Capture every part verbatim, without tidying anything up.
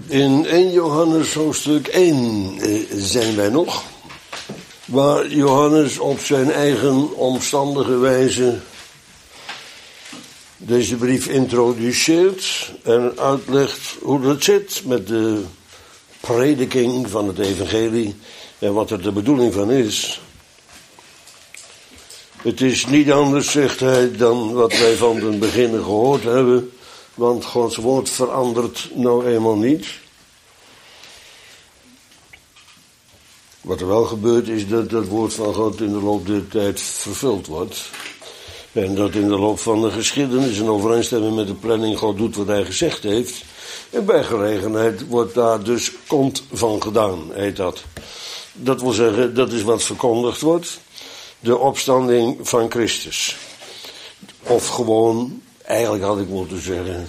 In eerste Johannes hoofdstuk één zijn wij nog, waar Johannes op zijn eigen omstandige wijze deze brief introduceert en uitlegt hoe dat zit met de prediking van het evangelie en wat er de bedoeling van is. Het is niet anders, zegt hij, dan wat wij van het begin gehoord hebben, want Gods woord verandert nou eenmaal niet. Wat er wel gebeurt is dat dat woord van God in de loop der tijd vervuld wordt. En dat in de loop van de geschiedenis in overeenstemming met de planning God doet wat hij gezegd heeft. En bij gelegenheid wordt daar dus kont van gedaan, heet dat. Dat wil zeggen, dat is wat verkondigd wordt. De opstanding van Christus. Of gewoon, eigenlijk had ik moeten zeggen,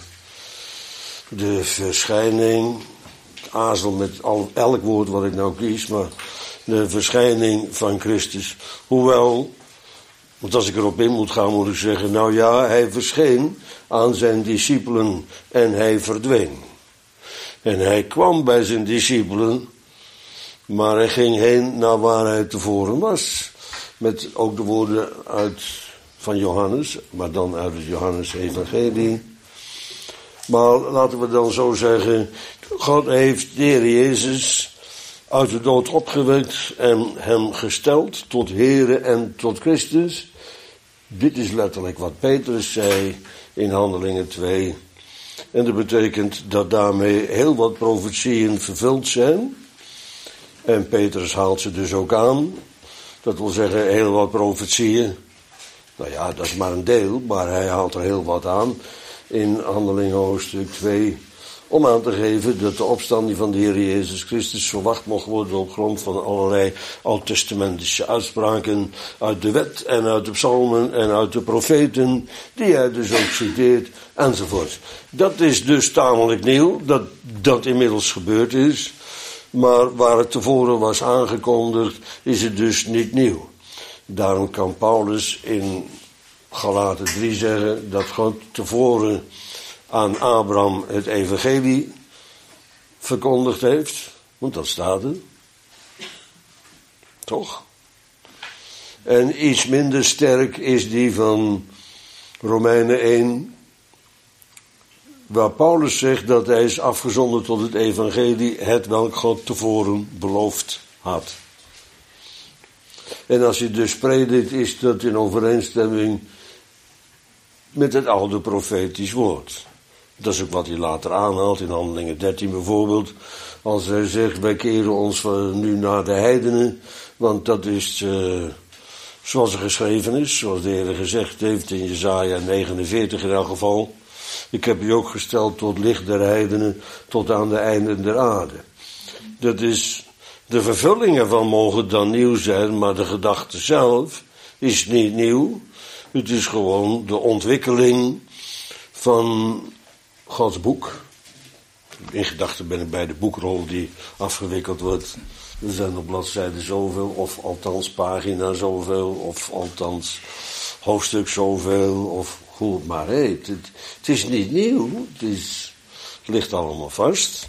de verschijning. Ik aarzel met al, elk woord wat ik nou kies, maar de verschijning van Christus. Hoewel, want als ik erop in moet gaan, moet ik zeggen, nou ja, hij verscheen aan zijn discipelen en hij verdween. En hij kwam bij zijn discipelen, maar hij ging heen naar waar hij tevoren was. Met ook de woorden uit van Johannes, maar dan uit het Johannes-evangelie. Maar laten we dan zo zeggen, God heeft de Heer Jezus uit de dood opgewekt en hem gesteld tot Heere en tot Christus. Dit is letterlijk wat Petrus zei in Handelingen twee. En dat betekent dat daarmee heel wat profetieën vervuld zijn. En Petrus haalt ze dus ook aan. Dat wil zeggen heel wat profetieën. Nou ja, dat is maar een deel, maar hij haalt er heel wat aan in Handelingen hoofdstuk twee. Om aan te geven dat de opstanding van de Heer Jezus Christus verwacht mocht worden op grond van allerlei oud-testamentische uitspraken uit de wet en uit de psalmen en uit de profeten, die hij dus ook citeert, enzovoort. Dat is dus tamelijk nieuw, dat dat inmiddels gebeurd is, maar waar het tevoren was aangekondigd, is het dus niet nieuw. Daarom kan Paulus in Galaten drie zeggen dat God tevoren aan Abraham het evangelie verkondigd heeft. Want dat staat er. Toch? En iets minder sterk is die van Romeinen één. Waar Paulus zegt dat hij is afgezonderd tot het evangelie, het welk God tevoren beloofd had. En als je dus predikt, is dat in overeenstemming met het oude profetisch woord. Dat is ook wat hij later aanhaalt in Handelingen dertien bijvoorbeeld. Als hij zegt, wij keren ons nu naar de heidenen. Want dat is uh, zoals er geschreven is. Zoals de Heer gezegd heeft in Jesaja negenenveertig in elk geval. Ik heb u ook gesteld tot licht der heidenen, tot aan de einden der aarde. Dat is, de vervulling ervan mogen dan nieuw zijn, maar de gedachte zelf is niet nieuw. Het is gewoon de ontwikkeling van Gods boek. In gedachten ben ik bij de boekrol die afgewikkeld wordt. Er zijn op bladzijde zoveel, of althans pagina zoveel, of althans hoofdstuk zoveel, of hoe het maar heet. Het, het is niet nieuw, het, is, het ligt allemaal vast.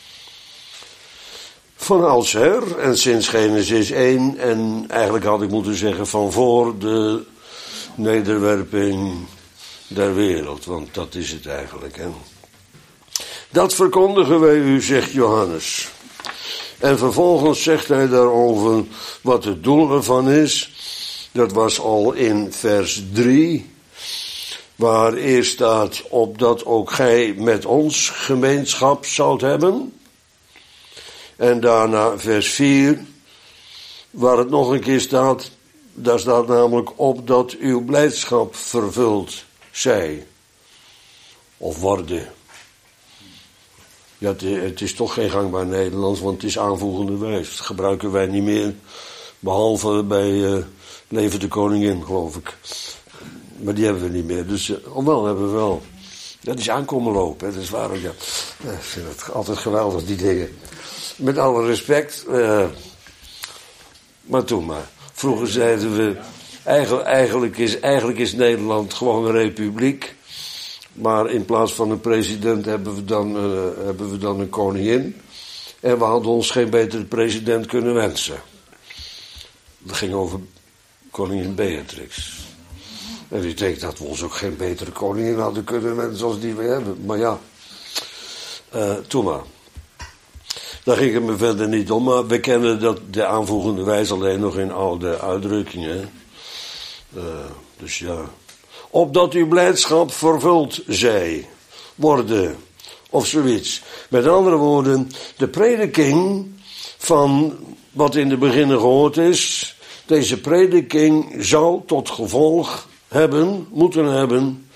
Van oudsher, en sinds Genesis één, en eigenlijk had ik moeten zeggen van voor de nederwerping der wereld, want dat is het eigenlijk, hè. Dat verkondigen wij u, zegt Johannes. En vervolgens zegt hij daarover wat het doel ervan is. Dat was al in vers drie, waar eerst staat, opdat ook gij met ons gemeenschap zoudt hebben. En daarna vers vier, waar het nog een keer staat, daar staat namelijk opdat uw blijdschap vervuld zij. Of worden. Ja, het, het is toch geen gangbaar Nederlands, want het is aanvoegende wijs. Dat gebruiken wij niet meer, behalve bij uh, Leven de Koningin, geloof ik. Maar die hebben we niet meer, dus, uh, oh wel, hebben we wel. Dat is aankomen lopen, hè. Dat is waar ook, ja. ja. Ik vind het altijd geweldig, die dingen. Met alle respect, uh, maar toen maar. Vroeger zeiden we, eigenlijk, eigenlijk, is, eigenlijk is Nederland gewoon een republiek. Maar in plaats van een president hebben we dan, uh, hebben we dan een koningin. En we hadden ons geen betere president kunnen wensen. Dat ging over koningin Beatrix. En ik denk dat we ons ook geen betere koningin hadden kunnen wensen als die we hebben. Maar ja, uh, toen maar. Daar ging het me verder niet om. Maar we kennen dat de aanvoegende wijs alleen nog in oude uitdrukkingen. Uh, dus ja. Opdat uw blijdschap vervuld zij worden. Of zoiets. Met andere woorden, de prediking van wat in de beginnen gehoord is. Deze prediking zou tot gevolg hebben, moeten hebben.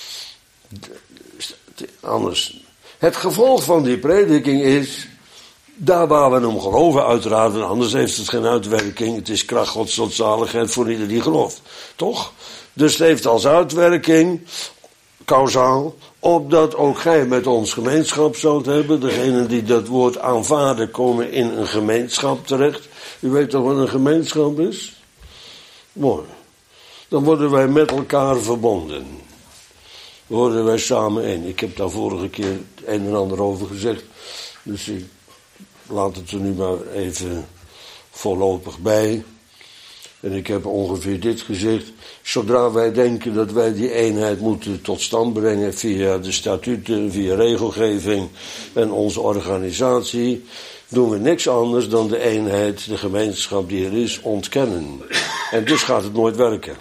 Anders. Het gevolg van die prediking is. Daar waar we hem geloven uiteraard. En anders heeft het geen uitwerking. Het is kracht Gods tot zaligheid voor ieder die gelooft. Toch? Dus het heeft als uitwerking, kausaal, opdat ook gij met ons gemeenschap zult hebben. Degenen die dat woord aanvaarden komen in een gemeenschap terecht. U weet toch wat een gemeenschap is? Mooi. Dan worden wij met elkaar verbonden. Dan worden wij samen één. Ik heb daar vorige keer het een en ander over gezegd. Dus ik laat het er nu maar even voorlopig bij. En ik heb ongeveer dit gezegd. Zodra wij denken dat wij die eenheid moeten tot stand brengen via de statuten, via regelgeving en onze organisatie, doen we niks anders dan de eenheid, de gemeenschap die er is, ontkennen. En dus gaat het nooit werken.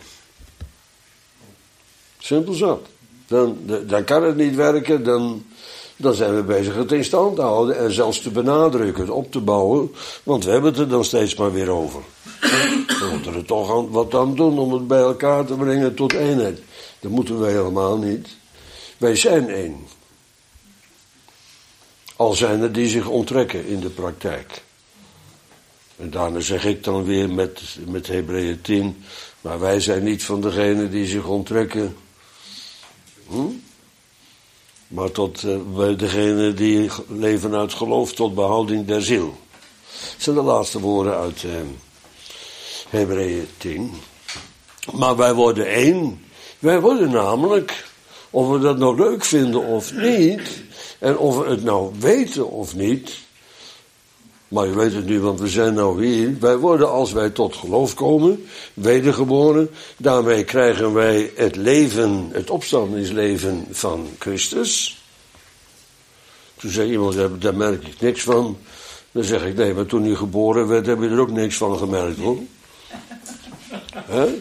Simpel zat. Dan, dan kan het niet werken, dan, dan zijn we bezig het in stand te houden en zelfs te benadrukken, het op te bouwen, want we hebben het er dan steeds maar weer over. We moeten er toch aan, wat aan doen om het bij elkaar te brengen tot eenheid. Dat moeten wij helemaal niet. Wij zijn één. Al zijn er die zich onttrekken in de praktijk. En daarna zeg ik dan weer met, met Hebreeën tien. Maar wij zijn niet van degenen die zich onttrekken. Hm? Maar tot uh, bij degenen die leven uit geloof tot behouding der ziel. Dat zijn de laatste woorden uit uh, Hebreeën tien. Maar wij worden één. Wij worden namelijk, of we dat nou leuk vinden of niet, en of we het nou weten of niet, maar je weet het nu, want we zijn nou hier. Wij worden, als wij tot geloof komen, wedergeboren. Daarmee krijgen wij het leven, het opstandingsleven van Christus. Toen zei iemand, daar merk ik niks van. Dan zeg ik, nee, maar toen u geboren werd, heb je er ook niks van gemerkt, hoor. Hè?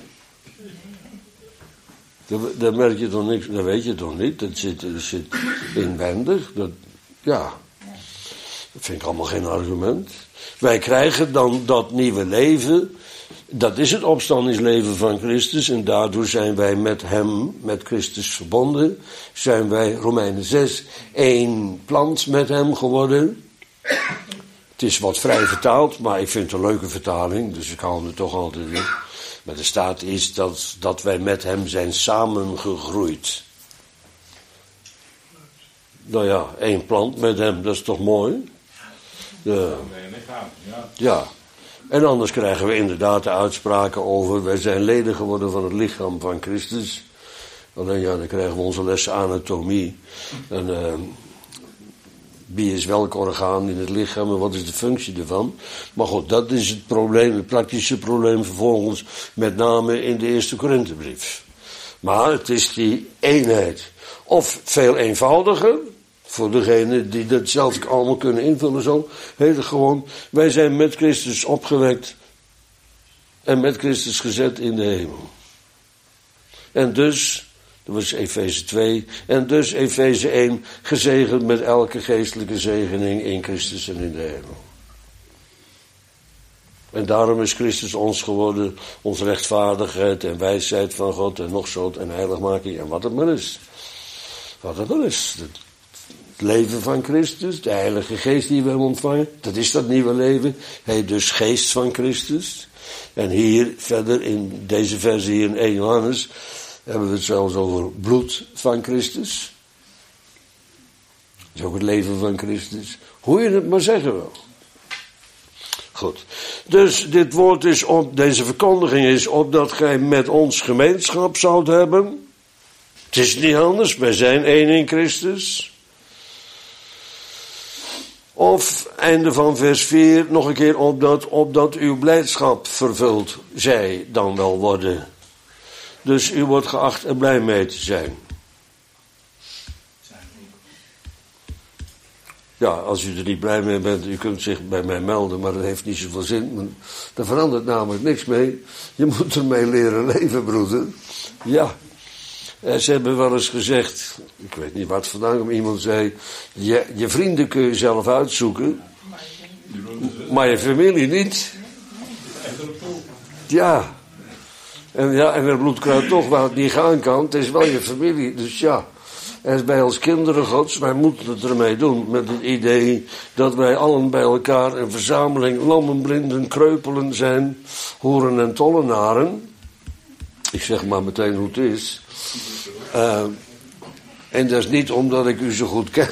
Daar merk je toch niks, dat weet je toch niet. Dat zit, dat zit inwendig. Dat, ja, dat vind ik allemaal geen argument. Wij krijgen dan dat nieuwe leven. Dat is het opstandingsleven van Christus. En daardoor zijn wij met hem, met Christus verbonden. Zijn wij, Romeinen zes, één plant met hem geworden. Het is wat vrij vertaald, maar ik vind het een leuke vertaling. Dus ik hou er toch altijd in. Maar er staat iets dat, dat wij met hem zijn samengegroeid. Nou ja, één plant met hem, dat is toch mooi? De, ja. En anders krijgen we inderdaad de uitspraken over, wij zijn leden geworden van het lichaam van Christus. Alleen ja, dan krijgen we onze lessen anatomie. En uh, wie is welk orgaan in het lichaam en wat is de functie ervan? Maar goed, dat is het probleem, het praktische probleem vervolgens, met name in de eerste Korinthebrief. Maar het is die eenheid. Of veel eenvoudiger, voor degenen die dat zelf allemaal kunnen invullen zo, heet het gewoon, wij zijn met Christus opgewekt en met Christus gezet in de hemel. En dus, dat was Efeze twee, en dus Efeze één, gezegend met elke geestelijke zegening in Christus en in de hemel. En daarom is Christus ons geworden, onze rechtvaardigheid en wijsheid van God en nog zo en heiligmaking en wat het maar is. Wat het maar is. Het leven van Christus, de Heilige Geest die we hebben ontvangen, dat is dat nieuwe leven. Hij dus geest van Christus. En hier verder in deze versie hier in eerste Johannes hebben we het zelfs over bloed van Christus. Dat is ook het leven van Christus. Hoe je het maar zeggen wil. Goed. Dus dit woord is op, deze verkondiging is opdat gij met ons gemeenschap zoudt hebben. Het is niet anders, wij zijn één in Christus. Of, einde van vers vier, nog een keer, opdat, opdat uw blijdschap vervuld zij dan wel worden. Dus u wordt geacht er blij mee te zijn. Ja, als u er niet blij mee bent, u kunt zich bij mij melden, maar dat heeft niet zoveel zin. Daar verandert namelijk niks mee. Je moet ermee leren leven, broeder. Ja. En ze hebben wel eens gezegd, ik weet niet wat vandaan, maar iemand zei, je, je vrienden kun je zelf uitzoeken, maar je familie niet. Ja. En ja, en het bloedkruid toch waar het niet gaan kan, het is wel je familie, dus ja. En bij ons kinderen Gods, wij moeten het ermee doen. Met het idee dat wij allen bij elkaar een verzameling lammen, blinden, kreupelen zijn. Hoeren en tollenaren. Ik zeg maar meteen hoe het is. Uh, en dat is niet omdat ik u zo goed ken.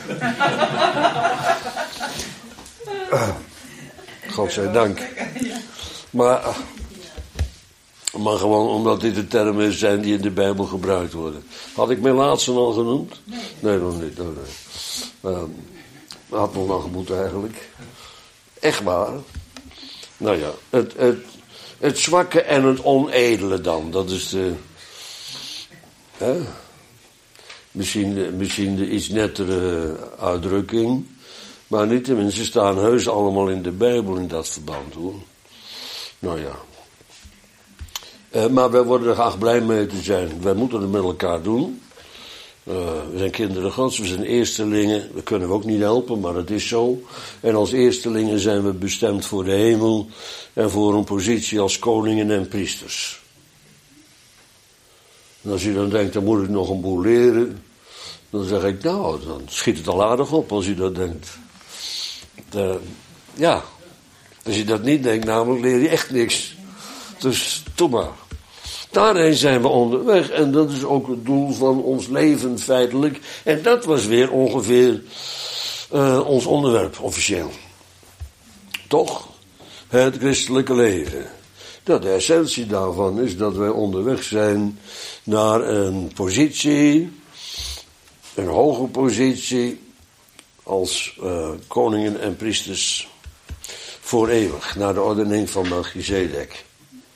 uh, Godzijdank. Maar... Uh, Maar gewoon omdat dit de termen zijn die in de Bijbel gebruikt worden. Had ik mijn laatste al genoemd? Nee, nog niet. Nee, nee. Um, had nog lang moeten eigenlijk. Echt waar. Nou ja, het, het, het zwakke en het onedele dan. Dat is de... Hè? Misschien, de, misschien de iets nettere uitdrukking. Maar niettemin, ze staan heus allemaal in de Bijbel in dat verband hoor. Nou ja. Uh, maar wij worden er graag blij mee te zijn. Wij moeten het met elkaar doen. Uh, we zijn kinderen Gods, we zijn eerstelingen. Dat kunnen we ook niet helpen, maar het is zo. En als eerstelingen zijn we bestemd voor de hemel. En voor een positie als koningen en priesters. En als u dan denkt, dan moet ik nog een boel leren. Dan zeg ik, nou, dan schiet het al aardig op als u dat denkt. Uh, ja, als je dat niet denkt, namelijk leer je echt niks. Dus, doe maar. Daarheen zijn we onderweg. En dat is ook het doel van ons leven feitelijk. En dat was weer ongeveer uh, ons onderwerp, officieel. Toch? Het christelijke leven. Dat de essentie daarvan is dat wij onderweg zijn naar een positie, een hoge positie, als uh, koningen en priesters voor eeuwig. Naar de ordening van Melchizedek.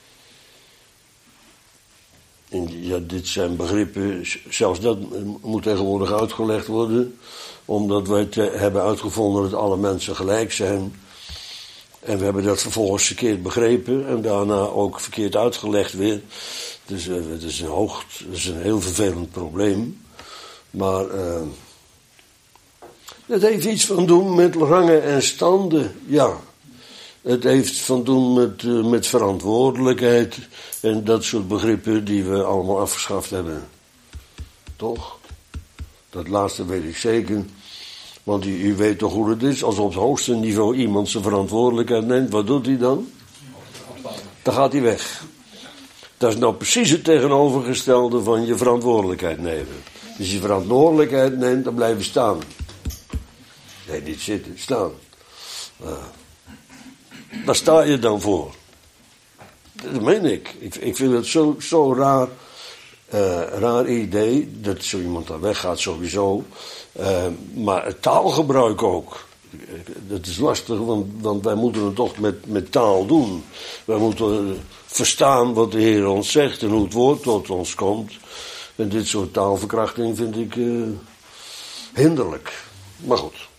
En ja, dit zijn begrippen, zelfs dat moet tegenwoordig uitgelegd worden, omdat wij te, hebben uitgevonden dat alle mensen gelijk zijn. En we hebben dat vervolgens verkeerd begrepen en daarna ook verkeerd uitgelegd weer. Dus uh, het is een hoog, het is een heel vervelend probleem. Maar uh, het heeft iets van doen met rangen en standen, ja. Het heeft van doen met, uh, met verantwoordelijkheid en dat soort begrippen die we allemaal afgeschaft hebben. Toch? Dat laatste weet ik zeker. Want u, u weet toch hoe het is, als op het hoogste niveau iemand zijn verantwoordelijkheid neemt, wat doet hij dan? Dan gaat hij weg. Dat is nou precies het tegenovergestelde van je verantwoordelijkheid nemen. Als je verantwoordelijkheid neemt, dan blijf je staan. Nee, niet zitten, staan. Uh, Daar sta je dan voor. Dat meen ik. Ik, ik vind het zo, zo raar, uh, raar idee, dat zo iemand dan weggaat sowieso. Uh, maar het taalgebruik ook. Dat is lastig, want, want wij moeten het toch met, met taal doen. Wij moeten verstaan wat de Heer ons zegt en hoe het woord tot ons komt. En dit soort taalverkrachting vind ik uh, hinderlijk. Maar goed.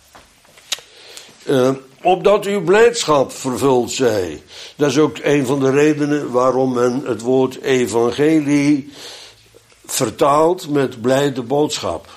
Uh, opdat uw blijdschap vervuld zij. Dat is ook een van de redenen waarom men het woord evangelie vertaalt met blijde boodschap.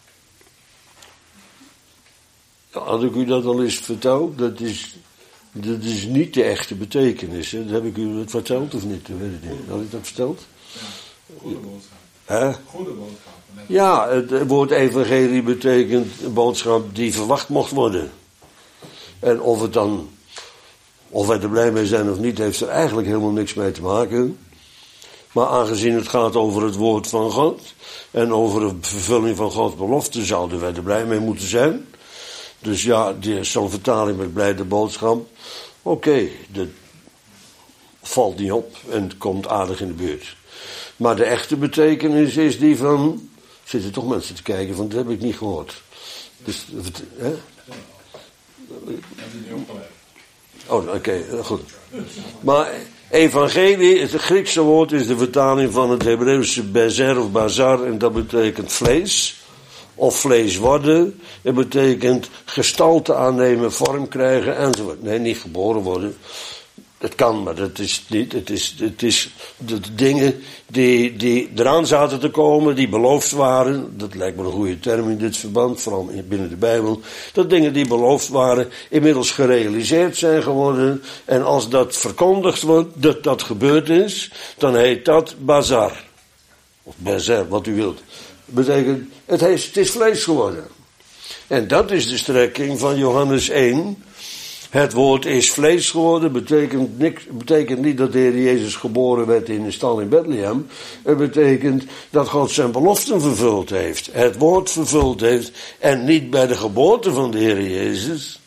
Had ik u dat al eens verteld? Dat is, dat is niet de echte betekenis. Hè? Heb ik u dat verteld of niet? Dat weet ik niet. Had ik dat verteld? Ja, goede boodschap. Hè? Goede boodschap. Ja, het woord evangelie betekent een boodschap die verwacht mocht worden. En of het dan, of wij er blij mee zijn of niet, heeft er eigenlijk helemaal niks mee te maken. Maar aangezien het gaat over het woord van God en over de vervulling van Gods belofte, zouden wij er blij mee moeten zijn. Dus ja, zo'n vertaling met blijde boodschap, oké, okay, dat valt niet op en het komt aardig in de buurt. Maar de echte betekenis is die van... Zitten toch mensen te kijken van, dat heb ik niet gehoord. Dus, hè? Oh, oké, okay, goed. Maar evangelie, het Griekse woord is de vertaling van het Hebreeuwse bezer of bazar. En dat betekent vlees. Of vlees worden. Het betekent gestalte aannemen, vorm krijgen enzovoort. Nee, niet geboren worden. Het kan, maar dat is niet. Het is, het is de dingen die, die eraan zaten te komen, die beloofd waren. Dat lijkt me een goede term in dit verband, vooral binnen de Bijbel. Dat dingen die beloofd waren, inmiddels gerealiseerd zijn geworden. En als dat verkondigd wordt, dat dat gebeurd is, dan heet dat bazar. Of bezer, wat u wilt. Betekent, het is, het is vlees geworden. En dat is de strekking van Johannes één. Het woord is vlees geworden, betekent, niks, betekent niet dat de Heer Jezus geboren werd in een stal in Bethlehem. Het betekent dat God zijn beloften vervuld heeft. Het woord vervuld heeft. En niet bij de geboorte van de Heer Jezus.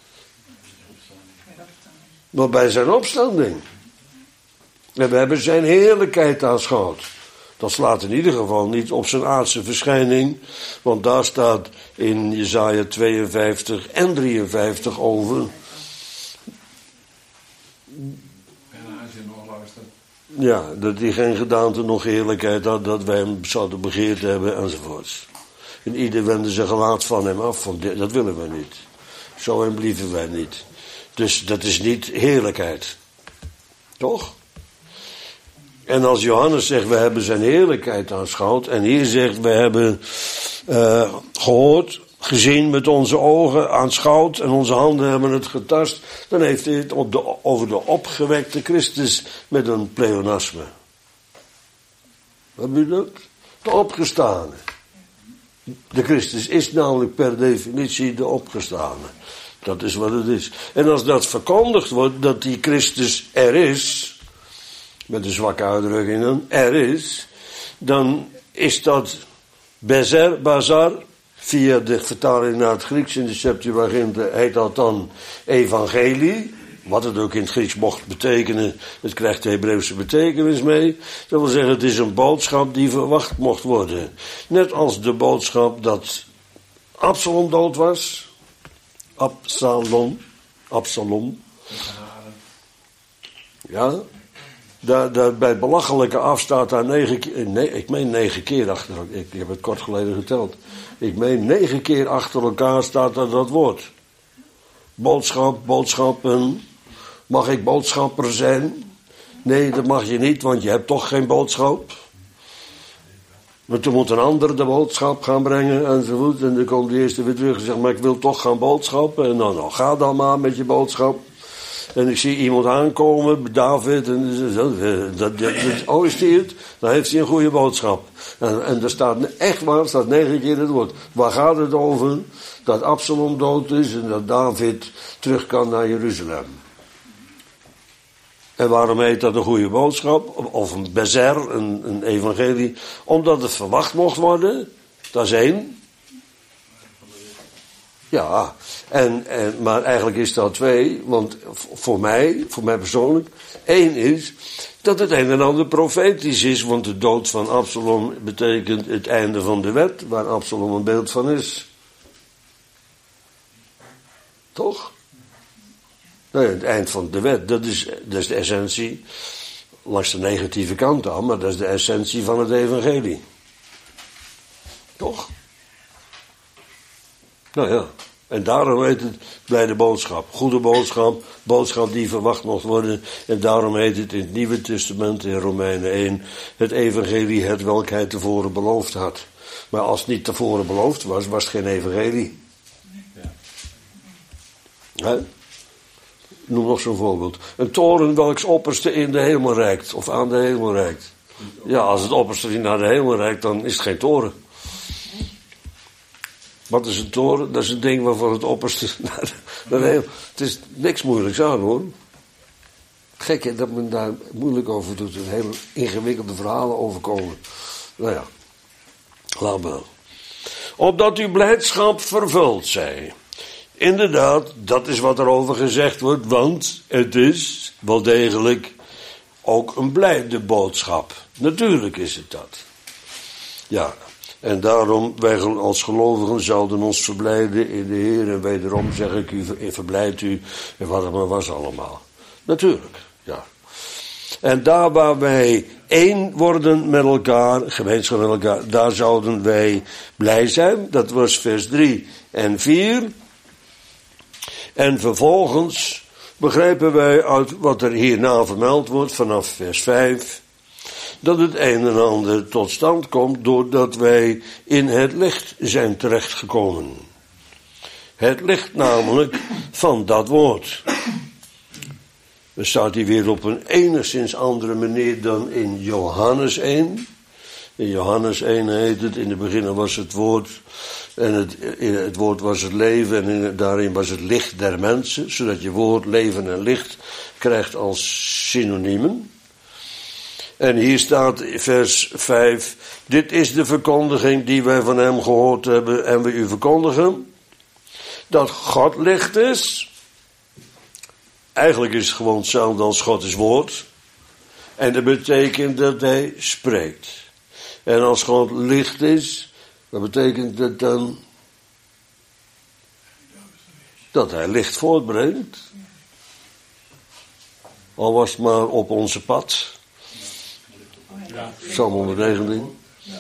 Maar bij zijn opstanding. En we hebben zijn heerlijkheid aanschouwd. Dat slaat in ieder geval niet op zijn aardse verschijning. Want daar staat in Jesaja tweeënvijftig en drieënvijftig over. En als je nog luistert. Ja, dat hij geen gedaante nog heerlijkheid had, dat wij hem zouden begeerd hebben enzovoorts. En ieder wendde zijn gelaat van hem af, van dit, dat willen wij niet. Zo hem blieven wij niet. Dus dat is niet heerlijkheid. Toch? En als Johannes zegt, we hebben zijn heerlijkheid aanschouwd. En hier zegt, we hebben uh, gehoord, gezien met onze ogen, aanschouwd. En onze handen hebben het getast. Dan heeft hij het op de, over de opgewekte Christus met een pleonasme. Wat bedoelt dat? De opgestane. De Christus is namelijk per definitie de opgestane. Dat is wat het is. En als dat verkondigd wordt, dat die Christus er is... met een zwakke uitdrukking dan, er is, dan is dat bezer, bazar, via de vertaling naar het Grieks in de Septuaginta heet dat dan evangelie, wat het ook in het Grieks mocht betekenen, het krijgt de Hebreeuwse betekenis mee. Dat wil zeggen, het is een boodschap die verwacht mocht worden. Net als de boodschap dat Absalom dood was, Absalom, Absalom, ja, Daar, daar bij het belachelijke af staat daar negen keer, nee, ik meen negen keer achter, ik, ik heb het kort geleden geteld. Ik meen negen keer achter elkaar staat daar dat woord. Boodschap, boodschappen, mag ik boodschapper zijn? Nee, dat mag je niet, want je hebt toch geen boodschap. Maar toen moet een ander de boodschap gaan brengen enzovoort. En dan komt de eerste weer terug en zegt, maar ik wil toch gaan boodschappen. En dan, nou, ga dan maar met je boodschap. En ik zie iemand aankomen, David, en dat, dat, dat, oh is die het? Dan heeft hij een goede boodschap. En, en er staat echt waar, staat negen keer het woord. Waar gaat het over? Dat Absalom dood is en dat David terug kan naar Jeruzalem. En waarom heet dat een goede boodschap? Of een bezer, een, een evangelie? Omdat het verwacht mocht worden. Dat is één. Ja, en, en, maar eigenlijk is dat twee, want voor mij, voor mij persoonlijk, één is dat het een en ander profetisch is, want de dood van Absalom betekent het einde van de wet, waar Absalom een beeld van is. Toch? Nee, het eind van de wet, dat is, dat is de essentie, langs de negatieve kant aan, maar dat is de essentie van het evangelie. Toch? Nou ja, en daarom heet het blijde boodschap. Goede boodschap, boodschap die verwacht mocht worden. En daarom heet het in het Nieuwe Testament, in Romeinen één, het evangelie, het welk hij tevoren beloofd had. Maar als het niet tevoren beloofd was, was het geen evangelie. Ja. Noem nog zo'n voorbeeld. Een toren welks opperste in de hemel reikt, of aan de hemel reikt. Ja, als het opperste naar de hemel reikt, dan is het geen toren. Wat is een toren? Dat is een ding waarvan het opperste naar de hemel. Het is niks moeilijks aan, hoor. Gek hè, dat men daar moeilijk over doet. Er hele ingewikkelde verhalen over komen. Nou ja, laat maar. Opdat uw blijdschap vervuld zij. Inderdaad, dat is wat er over gezegd wordt, want het is wel degelijk ook een blijde boodschap. Natuurlijk is het dat. Ja, en daarom, wij als gelovigen zouden ons verblijden in de Heer. En wederom zeg ik u, verblijd u, en wat het maar was allemaal. Natuurlijk, ja. En daar waar wij één worden met elkaar, gemeenschap met elkaar, daar zouden wij blij zijn. Dat was vers drie en vier. En vervolgens begrijpen wij uit wat er hierna vermeld wordt, vanaf vers vijf, dat het een en ander tot stand komt doordat wij in het licht zijn terechtgekomen. Het licht namelijk van dat woord. Er staat hier weer op een enigszins andere manier dan in Johannes één. In Johannes één heet het, in het begin was het woord, en het, het woord was het leven, en in, daarin was het licht der mensen, zodat je woord, leven en licht krijgt als synoniemen. En hier staat vers vijf, dit is de verkondiging die wij van hem gehoord hebben en we u verkondigen, dat God licht is. Eigenlijk is het gewoon hetzelfde als God is woord. En dat betekent dat hij spreekt. En als God licht is, wat betekent dat dan? Dat hij licht voortbrengt. Al was het maar op onze pad. Psalm honderdnegentien.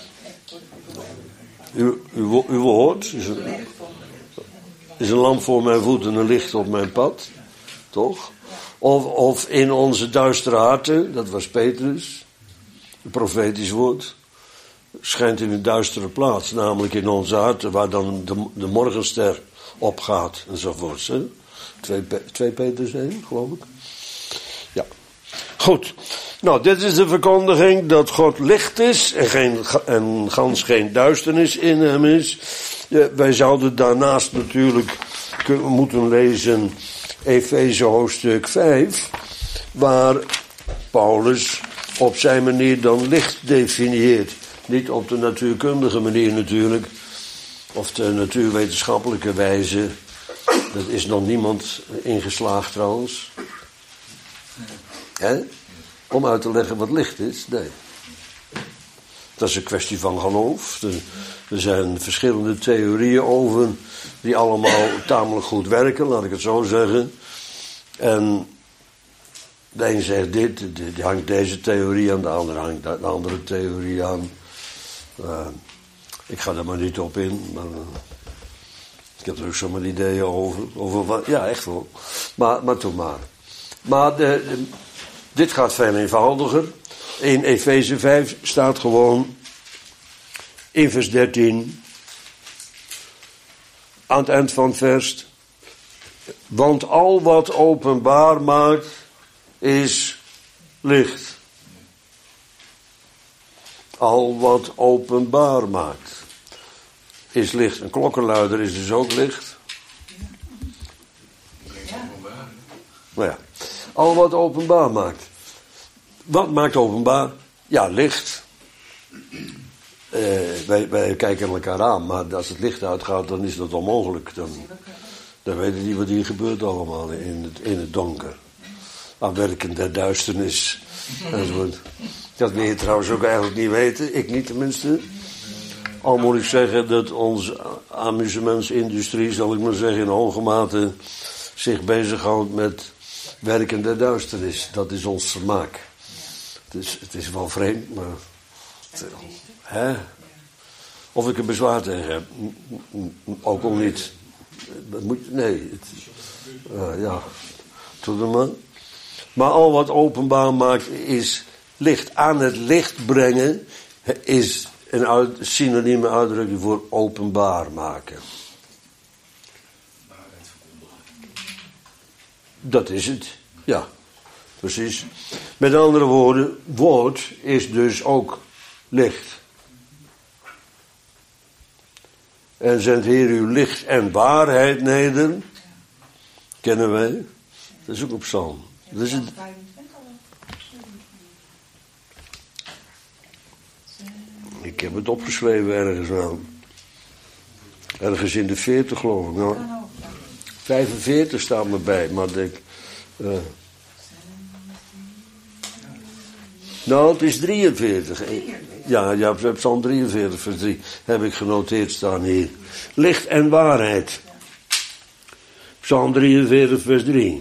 Uw, uw, uw woord is een, is een lamp voor mijn voet en een licht op mijn pad. Toch? Of, of in onze duistere harten, dat was Petrus, een profetisch woord, schijnt in een duistere plaats, namelijk in onze harten, waar dan de, de morgenster opgaat, enzovoorts. Hè? twee Petrus één, geloof ik. Ja. Goed. Nou, dit is de verkondiging dat God licht is en, geen, en gans geen duisternis in hem is. Ja, wij zouden daarnaast natuurlijk kunnen, moeten lezen Efeze hoofdstuk vijf, waar Paulus op zijn manier dan licht definieert. Niet op de natuurkundige manier natuurlijk, of de natuurwetenschappelijke wijze. Dat is nog niemand ingeslaagd trouwens. Hè? Om uit te leggen wat licht is, nee. Dat is een kwestie van geloof. Er, er zijn verschillende theorieën over, die allemaal tamelijk goed werken, laat ik het zo zeggen. En de een zegt dit, die hangt deze theorie aan, de andere hangt de andere theorie aan. Uh, ik ga daar maar niet op in, maar uh, ik heb er ook zomaar ideeën over. over wat, ja, echt wel. Maar, maar toen maar. Maar de, de, dit gaat veel eenvoudiger. In Efeze vijf staat gewoon in vers dertien, aan het eind van het vers, want al wat openbaar maakt is licht. Al wat openbaar maakt is licht. Een klokkenluider is dus ook licht. Nou ja, al wat openbaar maakt. Wat maakt openbaar? Ja, licht. Uh, wij, wij kijken elkaar aan, maar als het licht uitgaat, dan is dat onmogelijk. Dan, dan weten we niet wat hier gebeurt allemaal in het, in het donker. Aanwerken der duisternis. Enzovoort. Dat wil je trouwens ook eigenlijk niet weten, ik niet tenminste. Al moet ik zeggen dat onze amusementsindustrie, zal ik maar zeggen, in hoge mate zich bezighoudt met werken der duisternis. Dat is ons vermaak. Het is, het is wel vreemd, maar... Hè? Of ik er bezwaar tegen heb. Ook al niet. Nee. Het, uh, ja. Doe het maar. Maar al wat openbaar maakt is licht. Aan het licht brengen is een uit, synonieme uitdrukking voor openbaar maken. Dat is het. Ja. Precies. Met andere woorden, woord is dus ook licht. En zendt Heer uw licht en waarheid neder. Kennen wij. Dat is ook op Psalm. Dat is het. Ik heb het opgeschreven ergens aan. Ergens in de veertig geloof ik. Nou, vijfenveertig staat me bij. Maar ik... Uh, Nou, het is drieënveertig. Ja, ja, Psalm drieënveertig vers drie heb ik genoteerd staan hier. Licht en waarheid. Psalm drieënveertig vers drie.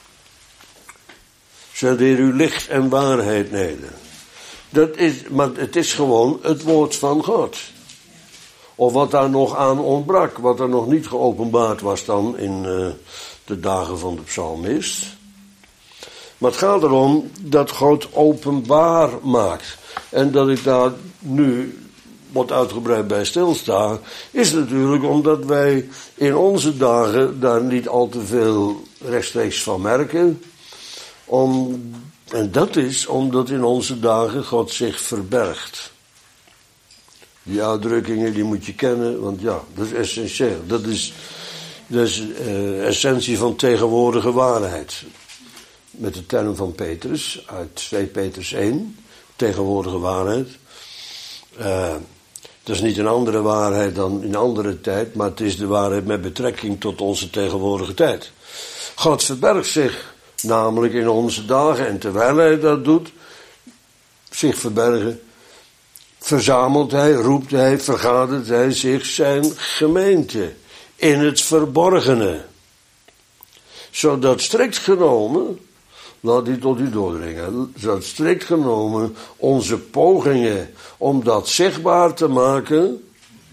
Zet hier uw licht en waarheid neder. Dat is, maar het is gewoon het woord van God. Of wat daar nog aan ontbrak, wat er nog niet geopenbaard was dan in uh, de dagen van de psalmist. Maar het gaat erom dat God openbaar maakt. En dat ik daar nu wat uitgebreid bij stilsta, is natuurlijk omdat wij in onze dagen daar niet al te veel rechtstreeks van merken. Om, en dat is omdat in onze dagen God zich verbergt. Die uitdrukkingen die moet je kennen, want ja, dat is essentieel. Dat is de uh, essentie van tegenwoordige waarheid. Met de term van Petrus, uit twee Petrus één, tegenwoordige waarheid. Uh, dat is niet een andere waarheid dan in andere tijd, maar het is de waarheid met betrekking tot onze tegenwoordige tijd. God verbergt zich namelijk in onze dagen en terwijl hij dat doet, zich verbergen, verzamelt hij, roept hij, vergadert hij zich zijn gemeente in het verborgene. Zodat strikt genomen, laat die tot u doordringen, zodat strikt genomen onze pogingen om dat zichtbaar te maken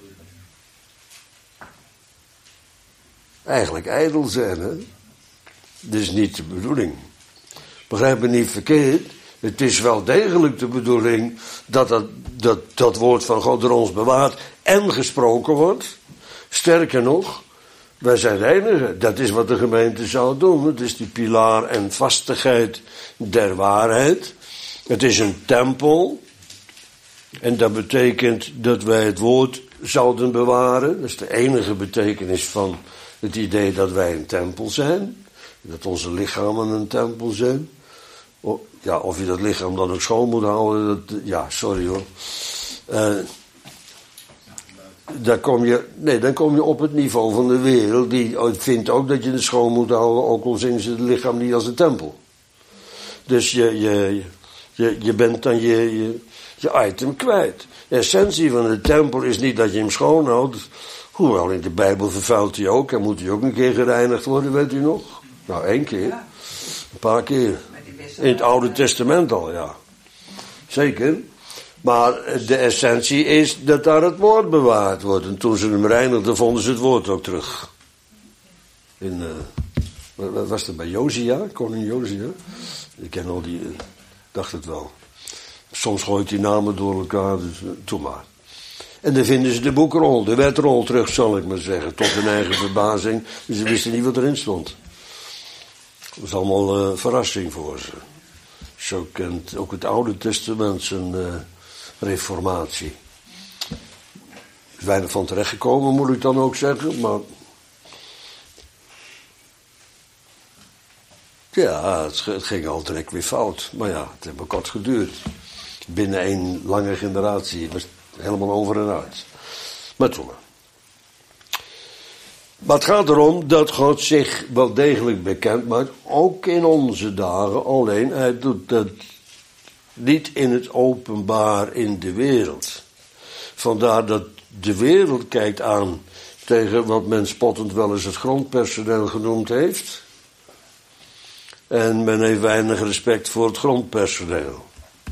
eigenlijk ijdel zijn. Hè? Dat is niet de bedoeling. Begrijp me niet verkeerd. Het is wel degelijk de bedoeling dat dat, dat dat woord van God door ons bewaard en gesproken wordt. Sterker nog, wij zijn de enige. Dat is wat de gemeente zou doen. Het is die pilaar en vastigheid der waarheid. Het is een tempel. En dat betekent dat wij het woord zouden bewaren. Dat is de enige betekenis van het idee dat wij een tempel zijn. Dat onze lichamen een tempel zijn. Ja, of je dat lichaam dan ook schoon moet houden, dat, ja, sorry hoor. Uh, daar kom je, nee, dan kom je op het niveau van de wereld, die vindt ook dat je het schoon moet houden, ook al zien ze het lichaam niet als een tempel. Dus je, je, je, je bent dan je, je, je item kwijt. De essentie van de tempel is niet dat je hem schoon houdt, hoewel in de Bijbel vervuilt hij ook, en moet hij ook een keer gereinigd worden, weet u nog? Nou, één keer. Een paar keer. In het Oude Testament al, ja. Zeker. Maar de essentie is dat daar het woord bewaard wordt. En toen ze hem reinigden, vonden ze het woord ook terug. In, uh, wat was het bij Josia? Koning Josia? Ik ken al die, uh, dacht het wel. Soms gooit die namen door elkaar, dus uh, doe maar. En dan vinden ze de boekrol, de wetrol terug, zal ik maar zeggen. Tot hun eigen verbazing. Ze wisten niet wat erin stond. Dat was allemaal een uh, verrassing voor ze. Zo kent ook het Oude Testament zijn uh, reformatie. Er is weinig van terechtgekomen, moet ik dan ook zeggen, maar... Ja, het, het ging altijd weer fout. Maar ja, het heeft maar kort geduurd. Binnen één lange generatie was het helemaal over en uit. Maar toen maar. Maar het gaat erom dat God zich wel degelijk bekend maakt, ook in onze dagen, alleen hij doet dat niet in het openbaar in de wereld. Vandaar dat de wereld kijkt aan tegen wat men spottend wel eens het grondpersoneel genoemd heeft. En men heeft weinig respect voor het grondpersoneel.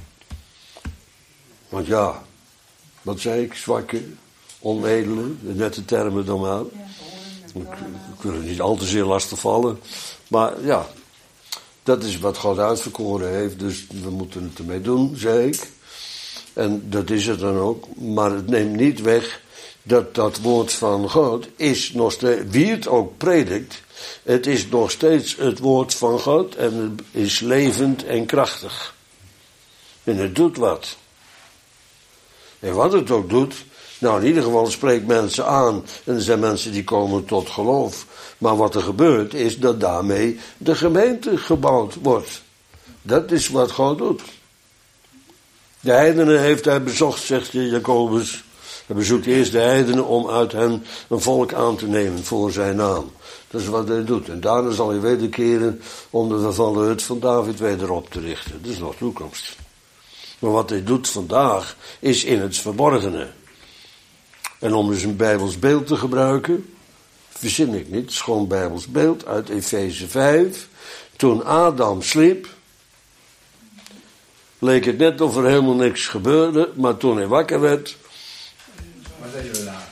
Want ja, wat zei ik, zwakke, onedele, nette termen dan maar. Ik, ik wil het niet al te zeer lastig vallen. Maar ja, dat is wat God uitverkoren heeft. Dus we moeten het ermee doen, zei ik. En dat is het dan ook. Maar het neemt niet weg dat dat woord van God is nog steeds, wie het ook predikt, het is nog steeds het woord van God en het is levend en krachtig. En het doet wat. En wat het ook doet, nou in ieder geval spreekt mensen aan en er zijn mensen die komen tot geloof. Maar wat er gebeurt is dat daarmee de gemeente gebouwd wordt. Dat is wat God doet. De heidenen heeft hij bezocht, zegt Jacobus. Hij bezoekt eerst de heidenen om uit hen een volk aan te nemen voor zijn naam. Dat is wat hij doet. En daarna zal hij wederkeren om de vervallen hut van David weder op te richten. Dat is nog toekomst. Maar wat hij doet vandaag is in het verborgene. En om dus een Bijbels beeld te gebruiken, verzin ik niet, het is gewoon Bijbels beeld uit Efeze vijf. Toen Adam sliep, leek het net of er helemaal niks gebeurde, maar toen hij wakker werd, Wat deden we daar?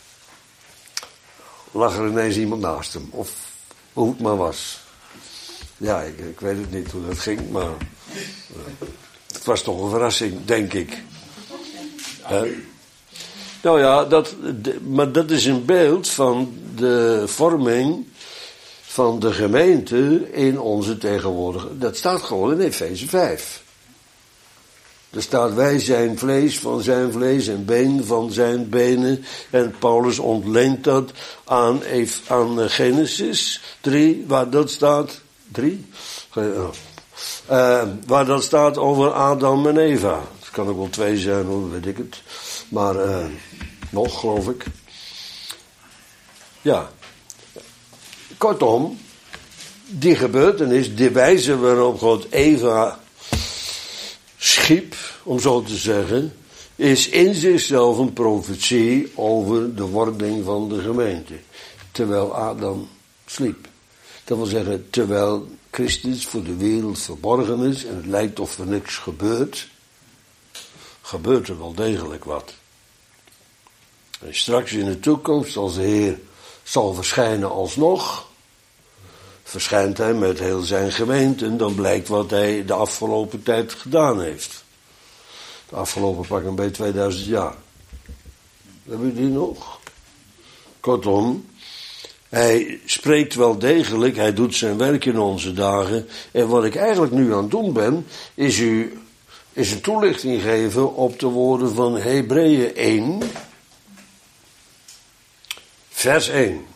lag er ineens iemand naast hem. Of hoe het maar was. Ja, ik, ik weet het niet hoe dat ging, maar uh, het was toch een verrassing, denk ik. Uh, nou ja, dat, de, maar dat is een beeld van de vorming van de gemeente in onze tegenwoordige. Dat staat gewoon in Efeze vijf. Er staat, wij zijn vlees van zijn vlees en been van zijn benen. En Paulus ontleent dat aan, aan Genesis drie, waar dat staat. drie? Uh, waar dat staat over Adam en Eva. Het kan ook wel twee zijn, hoe weet ik het. Maar uh, nog, geloof ik. Ja. Kortom, die gebeurtenis, die wijze waarop God Eva schiep, om zo te zeggen, is in zichzelf een profetie over de wording van de gemeente. Terwijl Adam sliep. Dat wil zeggen, terwijl Christus voor de wereld verborgen is en het lijkt of er niks gebeurt, gebeurt er wel degelijk wat. En straks in de toekomst, als de Heer zal verschijnen alsnog, verschijnt hij met heel zijn gemeente en dan blijkt wat hij de afgelopen tijd gedaan heeft. De afgelopen pak een beetje tweeduizend jaar. Hebben we die nog? Kortom, hij spreekt wel degelijk, hij doet zijn werk in onze dagen. En wat ik eigenlijk nu aan het doen ben, is u is een toelichting geven op de woorden van Hebreeën één, vers één.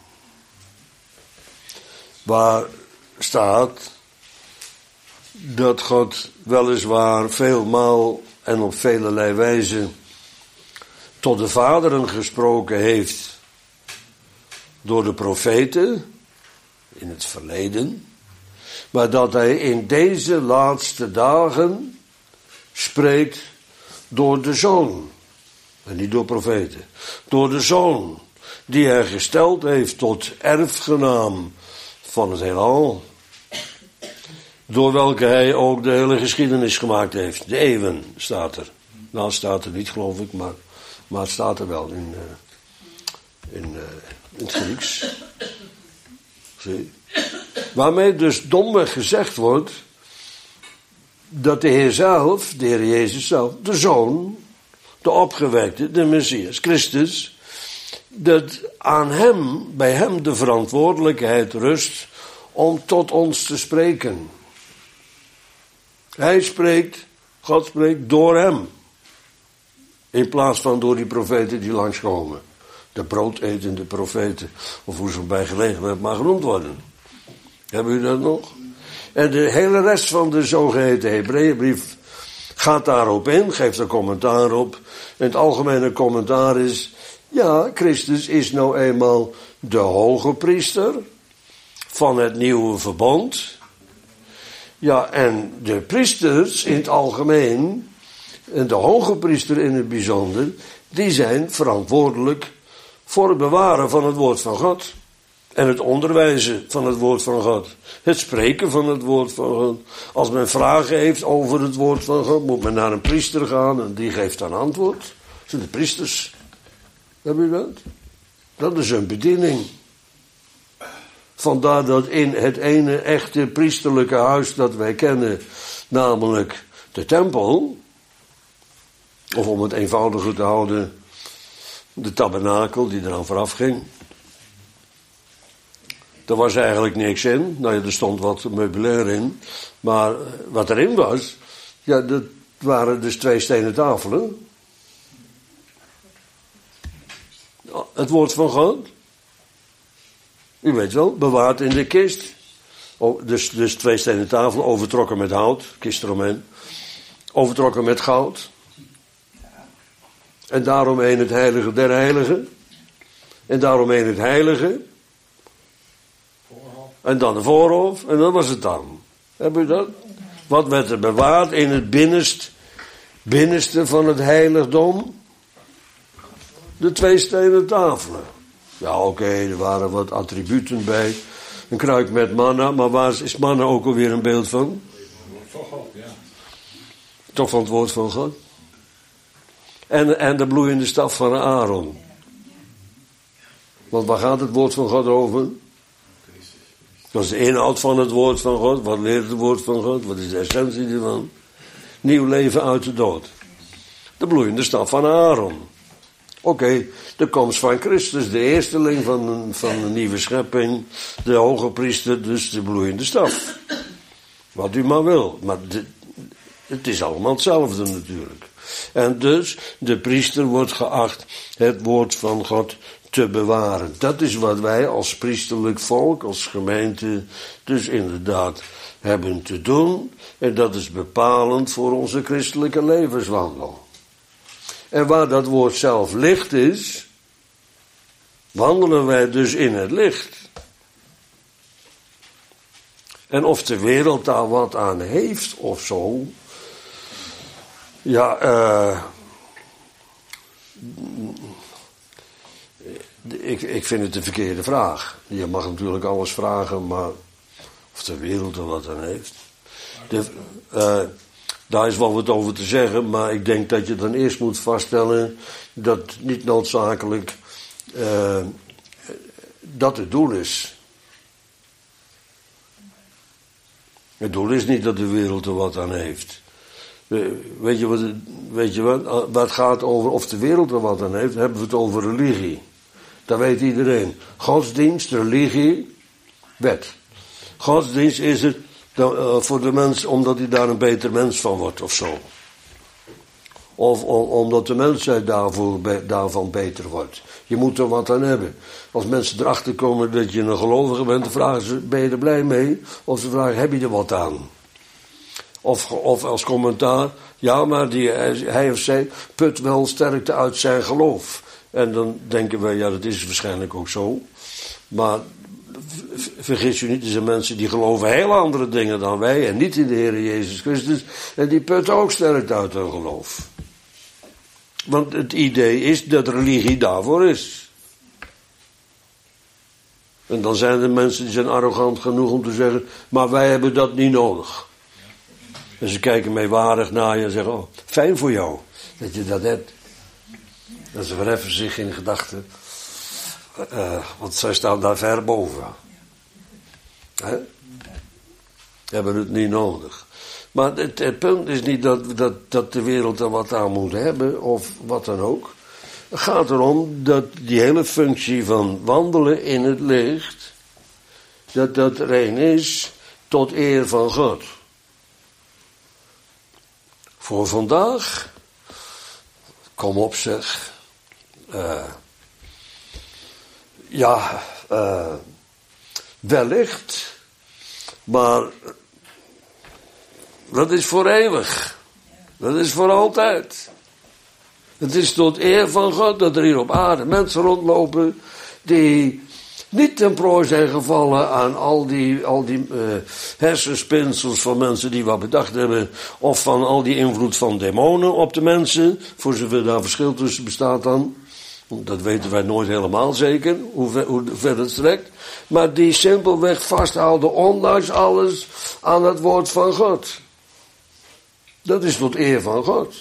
Waar staat dat God weliswaar veelmaal en op velelei wijze tot de vaderen gesproken heeft door de profeten in het verleden, maar dat hij in deze laatste dagen spreekt door de Zoon, en niet door profeten, door de Zoon, die hij gesteld heeft tot erfgenaam van het heelal, door welke hij ook de hele geschiedenis gemaakt heeft. De eeuwen staat er. Nou, staat er niet, geloof ik, maar, maar het staat er wel in, uh, in, uh, in het Grieks. Zie. Waarmee dus domweg gezegd wordt dat de Heer zelf, de Heer Jezus zelf, de Zoon, de opgewekte, de Messias, Christus, dat aan hem, bij hem de verantwoordelijkheid rust om tot ons te spreken. Hij spreekt, God spreekt door hem. In plaats van door die profeten die langskomen. De broodetende profeten, of hoe ze bij gelegenheid maar genoemd worden. Hebben u dat nog? En de hele rest van de zogeheten Hebreeënbrief gaat daarop in, geeft er commentaar op. En het algemene commentaar is, ja, Christus is nou eenmaal de hoge priester van het nieuwe verbond. Ja, en de priesters in het algemeen, en de hoge priester in het bijzonder, die zijn verantwoordelijk voor het bewaren van het woord van God. En het onderwijzen van het woord van God. Het spreken van het woord van God. Als men vragen heeft over het woord van God, moet men naar een priester gaan en die geeft dan antwoord. Dat zijn de priesters. Heb je dat? Dat is een bediening. Vandaar dat in het ene echte priesterlijke huis dat wij kennen, namelijk de tempel, of om het eenvoudiger te houden, de tabernakel die eraan vooraf ging. Er was eigenlijk niks in. Nou ja, er stond wat meubilair in. Maar wat erin was, ja, dat waren dus twee stenen tafelen. Het woord van God. U weet wel, bewaard in de kist. Oh, dus, dus twee stenen tafelen, overtrokken met hout, kist eromheen. Overtrokken met goud. En daaromheen het heilige der heiligen. En daaromheen het heilige. En dan de voorhof. En dat was het dan. Heb u dat? Wat werd er bewaard in het binnenst binnenste van het heiligdom de twee stenen tafelen. Ja, oké, okay, er waren wat attributen bij. Een kruik met manna, maar waar is manna ook alweer een beeld van? Van God, ja. Toch van het woord van God. En, en de bloeiende staf van Aaron. Want waar gaat het woord van God over? Dat is de inhoud van het woord van God. Wat leert het woord van God? Wat is de essentie ervan? Nieuw leven uit de dood. De bloeiende staf van Aaron. Oké, okay, de komst van Christus, de eersteling van, van de nieuwe schepping. De hoge priester, dus de bloeiende staf. Wat u maar wil. Maar de, het is allemaal hetzelfde natuurlijk. En dus, de priester wordt geacht het woord van God te bewaren. Dat is wat wij als priesterlijk volk, als gemeente, dus inderdaad hebben te doen. En dat is bepalend voor onze christelijke levenswandel. En waar dat woord zelf licht is, wandelen wij dus in het licht. En of de wereld daar wat aan heeft of zo, ja, eh... Ik, ik vind het een verkeerde vraag. Je mag natuurlijk alles vragen, maar of de wereld er wat aan heeft. De, uh, daar is wel wat over te zeggen, maar ik denk dat je dan eerst moet vaststellen dat niet noodzakelijk uh, dat het doel is. Het doel is niet dat de wereld er wat aan heeft. Weet je wat, weet je wat, wat gaat over of de wereld er wat aan heeft, dan hebben we het over religie. Dat weet iedereen. Godsdienst, religie, wet. Godsdienst is het uh, voor de mens omdat hij daar een beter mens van wordt of zo. Of om, omdat de mensheid daarvoor, be, daarvan beter wordt. Je moet er wat aan hebben. Als mensen erachter komen dat je een gelovige bent, dan vragen ze, ben je er blij mee? Of ze vragen, heb je er wat aan? Of, of als commentaar, ja, maar die, hij of zij put wel sterkte uit zijn geloof. En dan denken wij, ja, dat is waarschijnlijk ook zo. Maar vergis je niet, er zijn mensen die geloven heel andere dingen dan wij. En niet in de Heer Jezus Christus. En die putten ook sterk uit hun geloof. Want het idee is dat religie daarvoor is. En dan zijn er mensen die zijn arrogant genoeg om te zeggen, maar wij hebben dat niet nodig. En ze kijken meewarig naar je en zeggen, oh, fijn voor jou dat je dat hebt. En ze verheffen zich in gedachten, uh, want zij staan daar ver boven. Hè? Hebben het niet nodig. Maar het, het punt is niet dat, dat, dat de wereld er wat aan moet hebben, of wat dan ook. Het gaat erom dat die hele functie van wandelen in het licht, dat dat er een is tot eer van God. Voor vandaag, kom op zeg, uh, ja, uh, wellicht, maar dat is voor eeuwig, dat is voor altijd. Het is tot eer van God dat er hier op aarde mensen rondlopen die niet ten prooi zijn gevallen aan al die, al die uh, hersenspinsels van mensen die wat bedacht hebben, of van al die invloed van demonen op de mensen, voor zover daar verschil tussen bestaat dan. Dat weten wij nooit helemaal zeker, hoe ver, hoe ver het strekt. Maar die simpelweg vasthouden, ondanks alles, aan het woord van God. Dat is tot eer van God.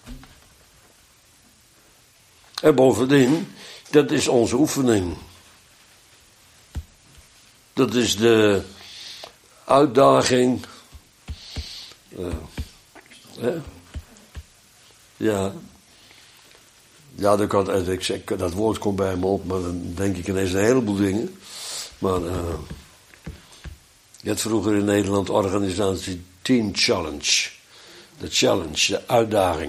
En bovendien, dat is onze oefening. Dat is de uitdaging. Uh, hè? Ja. Ja, dat, kan, ik zeg, dat woord komt bij me op, maar dan denk ik ineens een heleboel dingen. Maar uh, je had vroeger in Nederland de organisatie Teen Challenge. De challenge, de uitdaging.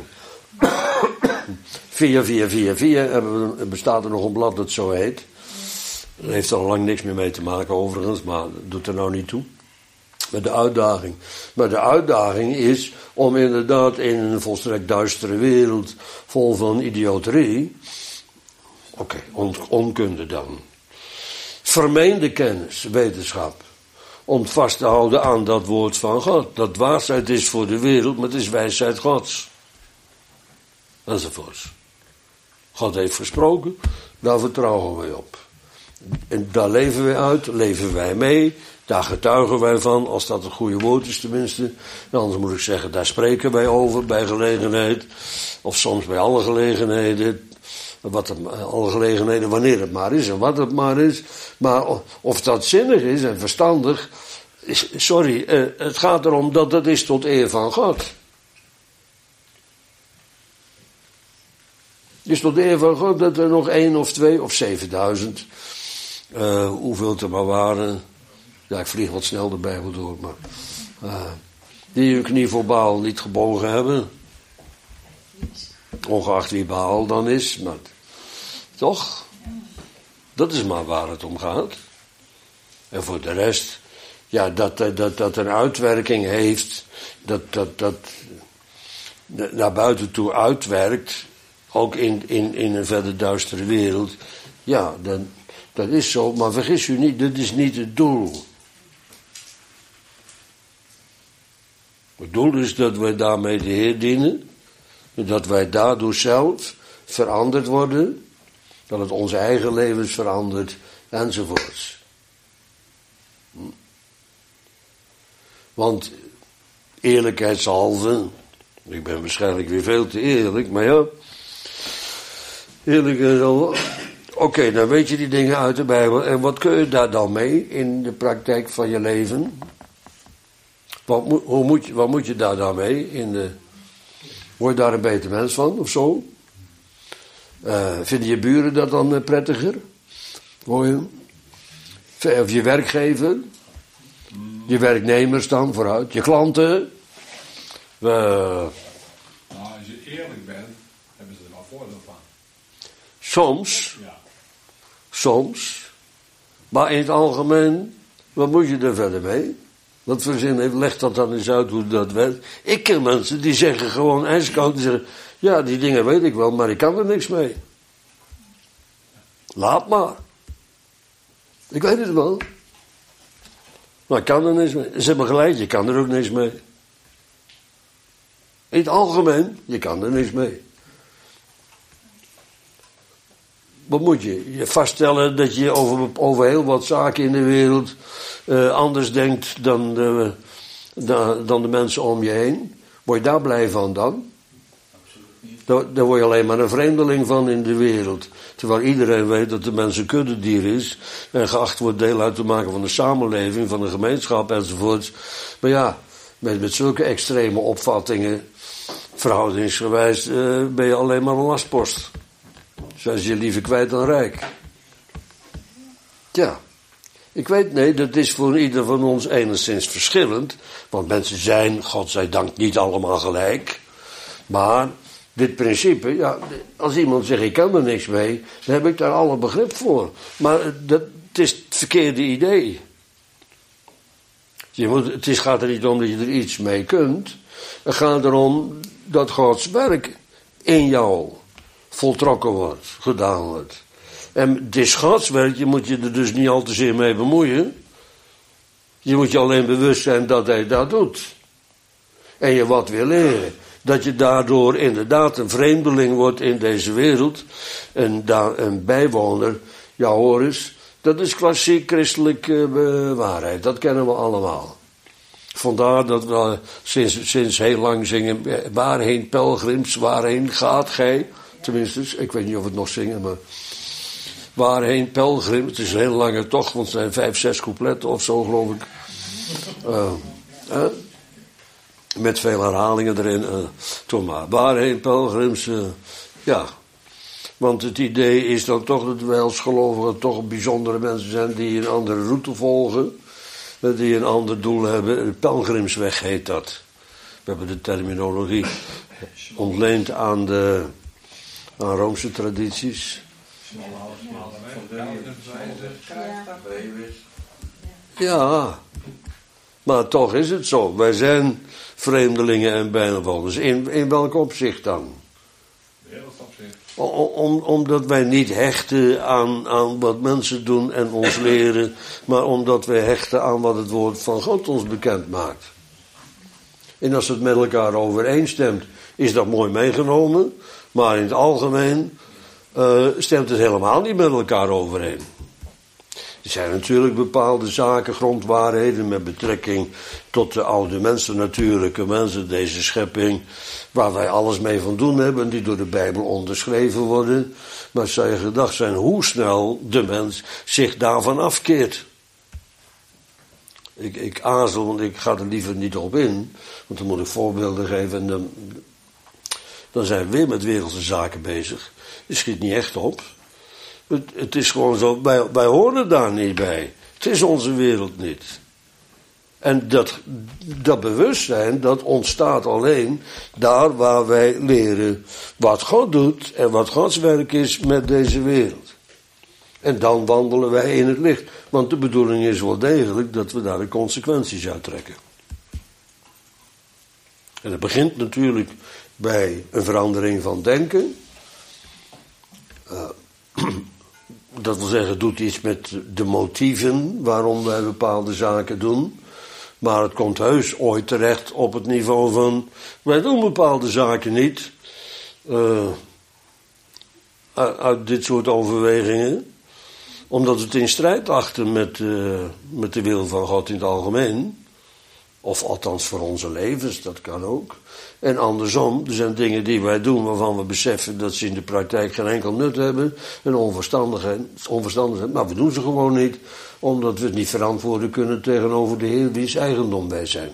vier vier vier vier hebben we, bestaat er nog een blad dat zo heet. Dat heeft er al lang niks meer mee te maken overigens, maar dat doet er nou niet toe. Met de uitdaging. Maar de uitdaging is om inderdaad in een volstrekt duistere wereld vol van idioterie, oké, okay, on, onkunde dan, vermeende kennis, wetenschap, om vast te houden aan dat woord van God. Dat waarsheid is voor de wereld, maar het is wijsheid Gods. enzovoorts. God heeft gesproken, daar vertrouwen wij op. En daar leven wij uit, leven wij mee, daar getuigen wij van, als dat een goede woord is tenminste. En anders moet ik zeggen, daar spreken wij over bij gelegenheid, of soms bij alle gelegenheden. Wat het, alle gelegenheden, wanneer het maar is en wat het maar is. Maar of dat zinnig is en verstandig, is, sorry, eh, het gaat erom dat het is tot eer van God. Het is tot eer van God dat er nog één of twee of zevenduizend, uh, hoeveel het er maar waren. Ja, ik vlieg wat snel de Bijbel door, maar uh, die hun knie voor Baal niet gebogen hebben. Ongeacht wie Baal dan is, maar toch, dat is maar waar het om gaat. En voor de rest, ja, dat dat, dat een uitwerking heeft, dat dat, dat naar buiten toe uitwerkt, ook in, in, in een verder duistere wereld, ja, dan, dat is zo, maar vergis u niet, dat is niet het doel. Het doel is dat wij daarmee de Heer dienen, dat wij daardoor zelf veranderd worden, dat het onze eigen levens verandert, enzovoorts. Want eerlijkheidshalve, ik ben waarschijnlijk weer veel te eerlijk, maar ja, eerlijk is al. Oké, okay, dan weet je die dingen uit de Bijbel. En wat kun je daar dan mee in de praktijk van je leven? Wat, moet, hoe moet, je, wat moet je daar dan mee? In de, word je daar een beter mens van of zo? Uh, vinden je buren dat dan uh, prettiger? Hoor je? Of je werkgever? Je werknemers dan vooruit? Je klanten? Uh, nou, als je eerlijk bent, hebben ze er wel voordeel van. Soms. Ja. Soms. Maar in het algemeen, wat moet je er verder mee? Wat voor zin heeft, leg dat dan eens uit hoe dat werkt. Ik ken mensen die zeggen gewoon ijskoud, die zeggen, ja, die dingen weet ik wel, maar ik kan er niks mee. Laat maar. Ik weet het wel. Maar ik kan er niks mee. Ze hebben gelijk, je kan er ook niks mee. In het algemeen, je kan er niks mee. Wat moet je? Je vaststellen dat je over, over heel wat zaken in de wereld uh, anders denkt dan de, de, dan de mensen om je heen. Word je daar blij van dan? Absoluut niet. Daar, daar word je alleen maar een vreemdeling van in de wereld. Terwijl iedereen weet dat de mens een kuddedier is en geacht wordt deel uit te maken van de samenleving, van de gemeenschap enzovoorts. Maar ja, met, met zulke extreme opvattingen, verhoudingsgewijs, uh, ben je alleen maar een lastpost. Zijn ze je liever kwijt dan rijk. Ja, ik weet, nee, dat is voor ieder van ons enigszins verschillend. Want mensen zijn, godzijdank, niet allemaal gelijk. Maar dit principe, ja, als iemand zegt ik kan er niks mee, dan heb ik daar alle begrip voor. Maar dat, het is het verkeerde idee. Je moet, het is, gaat er niet om dat je er iets mee kunt. Het gaat erom dat Gods werk in jou voltrokken wordt, gedaan wordt. En het is Gods werk, je moet je er dus niet al te zeer mee bemoeien. Je moet je alleen bewust zijn dat hij dat doet. En je wat wil leren. Dat je daardoor inderdaad een vreemdeling wordt in deze wereld. En daar een bijwoner. Ja hoor eens, dat is klassiek christelijke uh, waarheid. Dat kennen we allemaal. Vandaar dat we sinds, sinds heel lang zingen. Waarheen pelgrims, waarheen gaat gij? Tenminste, ik weet niet of we het nog zingen, maar waarheen pelgrim, het is een hele lange tocht, want het zijn vijf, zes coupletten of zo, geloof ik. Uh, uh, met veel herhalingen erin. Uh, toch maar, waarheen pelgrims, uh, ja. Want het idee is dan toch dat wij als gelovigen toch bijzondere mensen zijn die een andere route volgen, die een ander doel hebben. Een pelgrimsweg heet dat. We hebben de terminologie ontleend aan de aan Roomse tradities. Ja, maar toch is het zo. Wij zijn vreemdelingen en bijnawoners. In, in welk opzicht dan? Om, om, omdat wij niet hechten aan, aan wat mensen doen en ons leren, maar omdat wij hechten aan wat het woord van God ons bekend maakt. En als het met elkaar overeenstemt, is dat mooi meegenomen. Maar in het algemeen uh, stemt het helemaal niet met elkaar overeen. Er zijn natuurlijk bepaalde zaken, grondwaarheden met betrekking tot de oude mensen, natuurlijke mensen, deze schepping, waar wij alles mee van doen hebben, die door de Bijbel onderschreven worden. Maar zou je gedacht zijn hoe snel de mens zich daarvan afkeert. Ik, ik aarzel, want ik ga er liever niet op in, want dan moet ik voorbeelden geven en dan, dan zijn we weer met wereldse zaken bezig. Je schiet niet echt op. Het, het is gewoon zo, wij, wij horen daar niet bij. Het is onze wereld niet. En dat, dat bewustzijn, dat ontstaat alleen daar waar wij leren wat God doet en wat Gods werk is met deze wereld. En dan wandelen wij in het licht. Want de bedoeling is wel degelijk dat we daar de consequenties uit trekken. En dat begint natuurlijk bij een verandering van denken. Uh, dat wil zeggen, het doet iets met de motieven waarom wij bepaalde zaken doen. Maar het komt heus ooit terecht op het niveau van, wij doen bepaalde zaken niet. Uh, uit, uit dit soort overwegingen. Omdat we het in strijd achten met, uh, met de wil van God in het algemeen. Of althans voor onze levens, dat kan ook. En andersom, er zijn dingen die wij doen waarvan we beseffen dat ze in de praktijk geen enkel nut hebben. En onverstandig, onverstandig zijn. Maar we doen ze gewoon niet, omdat we het niet verantwoorden kunnen tegenover de Heer wiens eigendom wij zijn.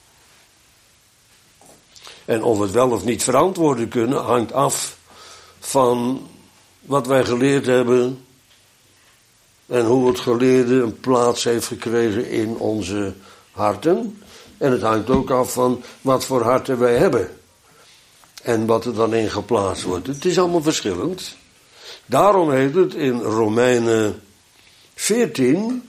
En of we het wel of niet verantwoorden kunnen, hangt af van wat wij geleerd hebben. En hoe het geleerde een plaats heeft gekregen in onze harten. En het hangt ook af van wat voor harten wij hebben. En wat er dan in geplaatst wordt. Het is allemaal verschillend. Daarom heet het in Romeinen veertien.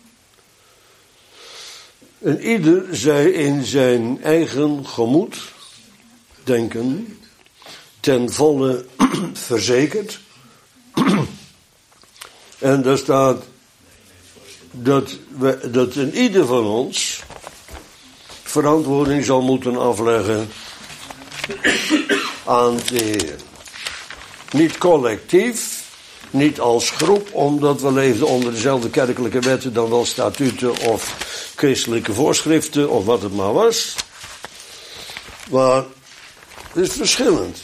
En ieder zij in zijn eigen gemoed denken, ten volle verzekerd. En daar staat dat, we, dat een ieder van ons verantwoording zal moeten afleggen aan de Heer. Niet collectief, niet als groep, omdat we leefden onder dezelfde kerkelijke wetten, dan wel statuten of christelijke voorschriften of wat het maar was. Maar het is verschillend.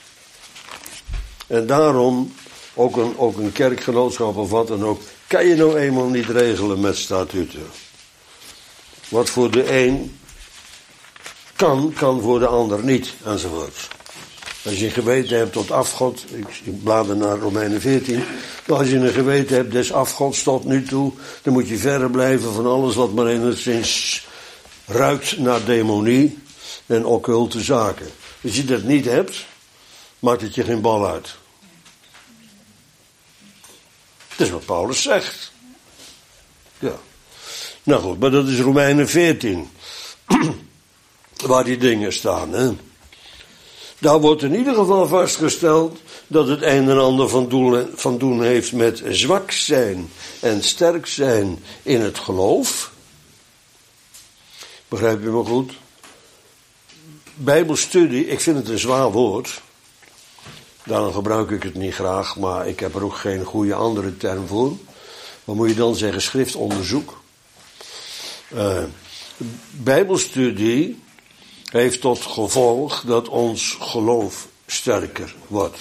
En daarom, ook een, ook een kerkgenootschap of wat dan ook, kan je nou eenmaal niet regelen met statuten. Wat voor de een kan, kan voor de ander niet, enzovoort. Als je een geweten hebt tot afgod, ik blader naar Romeinen veertien, maar als je een geweten hebt des afgods tot nu toe, dan moet je verre blijven van alles wat maar enigszins ruikt naar demonie en occulte zaken. Als je dat niet hebt, maakt het je geen bal uit. Dat is wat Paulus zegt. Ja. Nou goed, maar dat is Romeinen veertien. Waar die dingen staan, hè. Daar wordt in ieder geval vastgesteld dat het een en ander van doen, van doen heeft met zwak zijn en sterk zijn in het geloof. Begrijp je me goed? Bijbelstudie, ik vind het een zwaar woord. Daarom gebruik ik het niet graag, maar ik heb er ook geen goede andere term voor. Wat moet je dan zeggen? Schriftonderzoek. Uh, Bijbelstudie heeft tot gevolg dat ons geloof sterker wordt.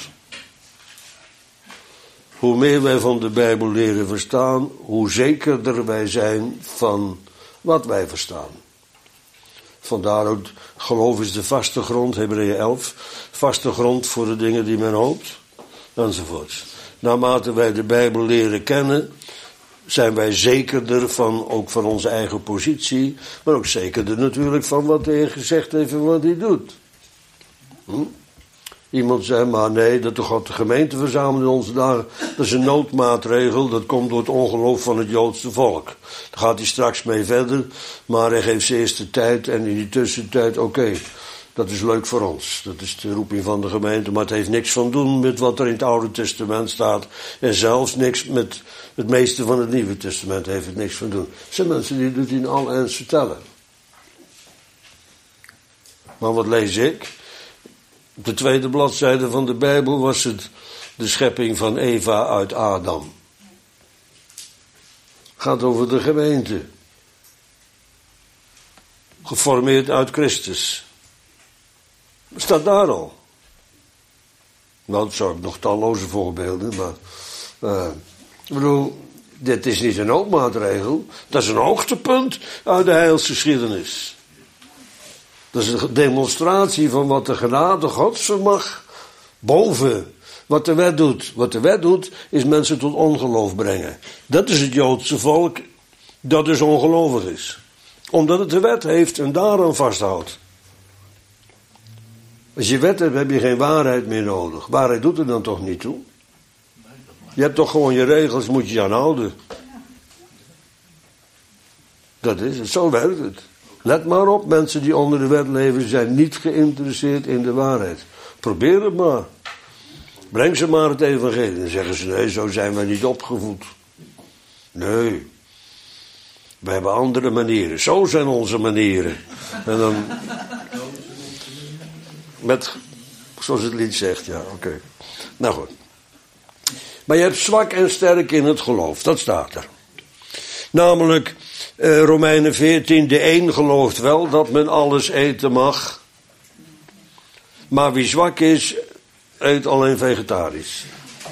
Hoe meer wij van de Bijbel leren verstaan, hoe zekerder wij zijn van wat wij verstaan. Vandaar ook, geloof is de vaste grond, Hebreeën elf, vaste grond voor de dingen die men hoopt, enzovoorts. Naarmate wij de Bijbel leren kennen, zijn wij zekerder van, ook van onze eigen positie, maar ook zekerder natuurlijk van wat de Heer gezegd heeft en wat hij doet. Hm? Iemand zei, maar nee, dat de God de gemeente verzamelt in onze dagen, dat is een noodmaatregel, dat komt door het ongeloof van het Joodse volk. Daar gaat hij straks mee verder, maar hij geeft ze eerst de tijd en in die tussentijd, oké, okay, dat is leuk voor ons. Dat is de roeping van de gemeente, maar het heeft niks van doen met wat er in het Oude Testament staat. En zelfs niks met het meeste van het Nieuwe Testament heeft het niks van doen. Dat zijn mensen die het in al eens vertellen. Maar wat lees ik? Op de tweede bladzijde van de Bijbel was het de schepping van Eva uit Adam. Gaat over de gemeente. Geformeerd uit Christus. Staat daar al. Nou, dat zou ik nog talloze voorbeelden, maar... Uh, ik bedoel, dit is niet een noodmaatregel. Dat is een hoogtepunt uit de heilsgeschiedenis. Dat is een demonstratie van wat de genade Gods vermag. Boven wat de wet doet. Wat de wet doet, is mensen tot ongeloof brengen. Dat is het Joodse volk dat dus ongelovig is. Omdat het de wet heeft en daaraan vasthoudt. Als je wet hebt, heb je geen waarheid meer nodig. Waarheid doet er dan toch niet toe? Je hebt toch gewoon je regels, moet je je aan houden. Dat is het, zo werkt het. Let maar op, mensen die onder de wet leven zijn niet geïnteresseerd in de waarheid. Probeer het maar. Breng ze maar het evangelie. Dan zeggen ze, nee, zo zijn wij niet opgevoed. Nee. We hebben andere manieren. Zo zijn onze manieren. En dan... Met, zoals het lied zegt, ja, oké. Okay. Nou goed. Maar je hebt zwak en sterk in het geloof. Dat staat er. Namelijk, eh, Romeinen veertien, de een gelooft wel dat men alles eten mag. Maar wie zwak is, eet alleen vegetarisch.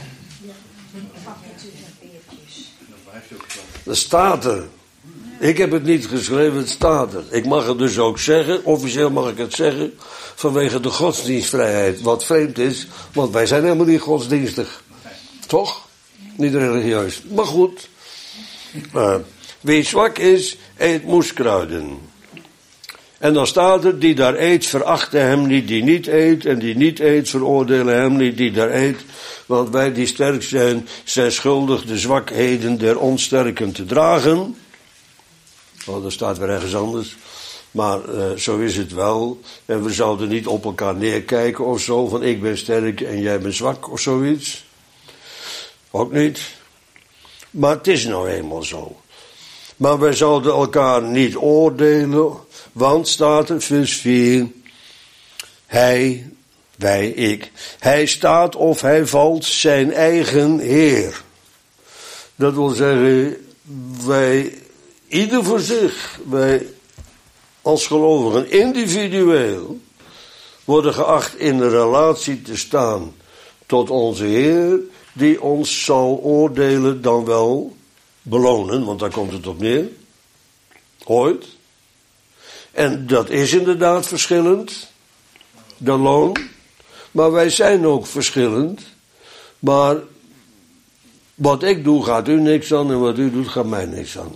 Dat staat er. Ik heb het niet geschreven, het staat er. Ik mag het dus ook zeggen, officieel mag ik het zeggen, vanwege de godsdienstvrijheid. Wat vreemd is, want wij zijn helemaal niet godsdienstig. Toch? Niet religieus. Maar goed. Uh, wie zwak is, eet moeskruiden. En dan staat er, die daar eet, verachte hem niet die niet eet. En die niet eet, veroordelen hem niet die daar eet. Want wij die sterk zijn, zijn schuldig de zwakheden der onsterken te dragen. Oh, dat staat weer ergens anders. Maar uh, zo is het wel. En we zouden niet op elkaar neerkijken of zo. Van ik ben sterk en jij bent zwak of zoiets. Ook niet. Maar het is nou eenmaal zo. Maar wij zouden elkaar niet oordelen. Want staat er vers vier. Hij, wij, ik. Hij staat of hij valt zijn eigen Heer. Dat wil zeggen, wij, ieder voor zich, wij als gelovigen individueel worden geacht in een relatie te staan tot onze Heer, die ons zal oordelen dan wel belonen, want daar komt het op neer. Ooit. En dat is inderdaad verschillend, de loon. Maar wij zijn ook verschillend. Maar wat ik doe gaat u niks aan en wat u doet gaat mij niks aan.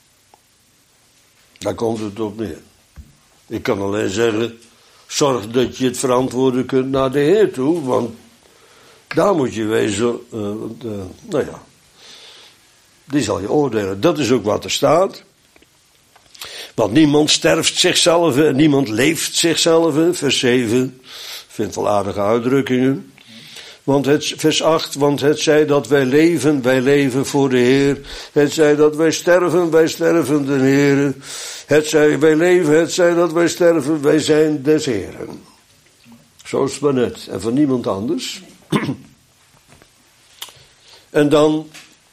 Daar komt het op neer. Ik kan alleen zeggen, zorg dat je het verantwoorden kunt naar de Heer toe, want daar moet je wezen, uh, uh, nou ja, die zal je oordelen. Dat is ook wat er staat. Want niemand sterft zichzelf en niemand leeft zichzelf. Vers zeven, vindt wel aardige uitdrukkingen. Want het, vers acht, want het zij dat wij leven, wij leven voor de Heer. Het zij dat wij sterven, wij sterven de Heer. Het zij wij leven, het zij dat wij sterven, wij zijn des Heeren. Zo is het maar net. En van niemand anders. En dan,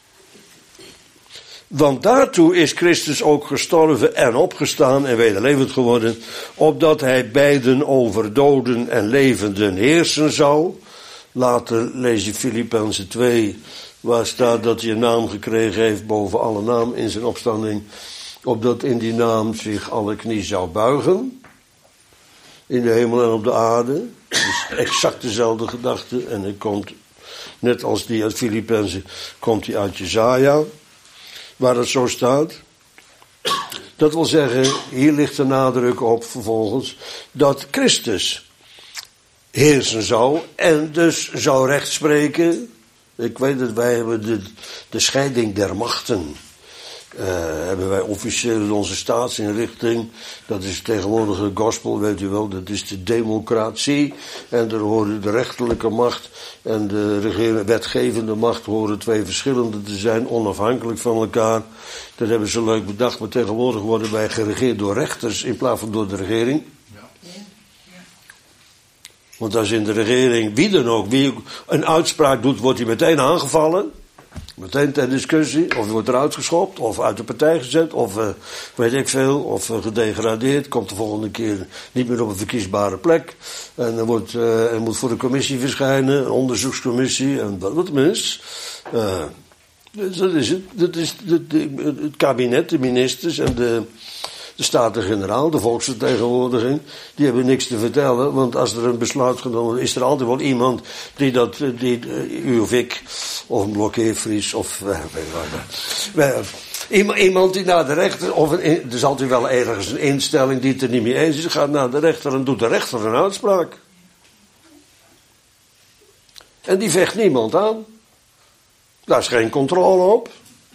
want daartoe is Christus ook gestorven en opgestaan en wederlevend geworden, opdat hij beiden over doden en levenden heersen zou. Later lees je Filippenzen twee, waar staat dat hij een naam gekregen heeft boven alle naam in zijn opstanding, opdat in die naam zich alle knie zou buigen, in de hemel en op de aarde. Dus exact dezelfde gedachte, en het komt, net als die uit Filippenzen, komt die uit Jesaja, waar het zo staat. Dat wil zeggen, hier ligt de nadruk op vervolgens, dat Christus heersen zou en dus zou recht spreken. Ik weet dat wij hebben de, de scheiding der machten. Uh, hebben wij officieel in onze staatsinrichting, dat is de tegenwoordige gospel, weet u wel, dat is de democratie. En er horen de rechterlijke macht en de regering, wetgevende macht horen twee verschillende te zijn, onafhankelijk van elkaar. Dat hebben ze leuk bedacht, maar tegenwoordig worden wij geregeerd door rechters in plaats van door de regering. Want als in de regering, wie dan ook, wie een uitspraak doet, wordt hij meteen aangevallen. Meteen ter discussie, of wordt eruit geschopt, of uit de partij gezet, of uh, weet ik veel, of uh, gedegradeerd. Komt de volgende keer niet meer op een verkiesbare plek. En dan wordt, uh, en moet voor de commissie verschijnen, een onderzoekscommissie, en wat het mis. Uh, dus dat is het. Dat is de, de, het kabinet, de ministers en de, de Staten-Generaal, de volksvertegenwoordiging, die hebben niks te vertellen, want als er een besluit genomen wordt, is er altijd wel iemand die dat, die, u of ik, of een blokkeervries, of uh, weet je, iemand die naar de rechter, of een, er is altijd wel ergens een instelling die het er niet mee eens is, gaat naar de rechter en doet de rechter een uitspraak. En die vecht niemand aan. Daar is geen controle op.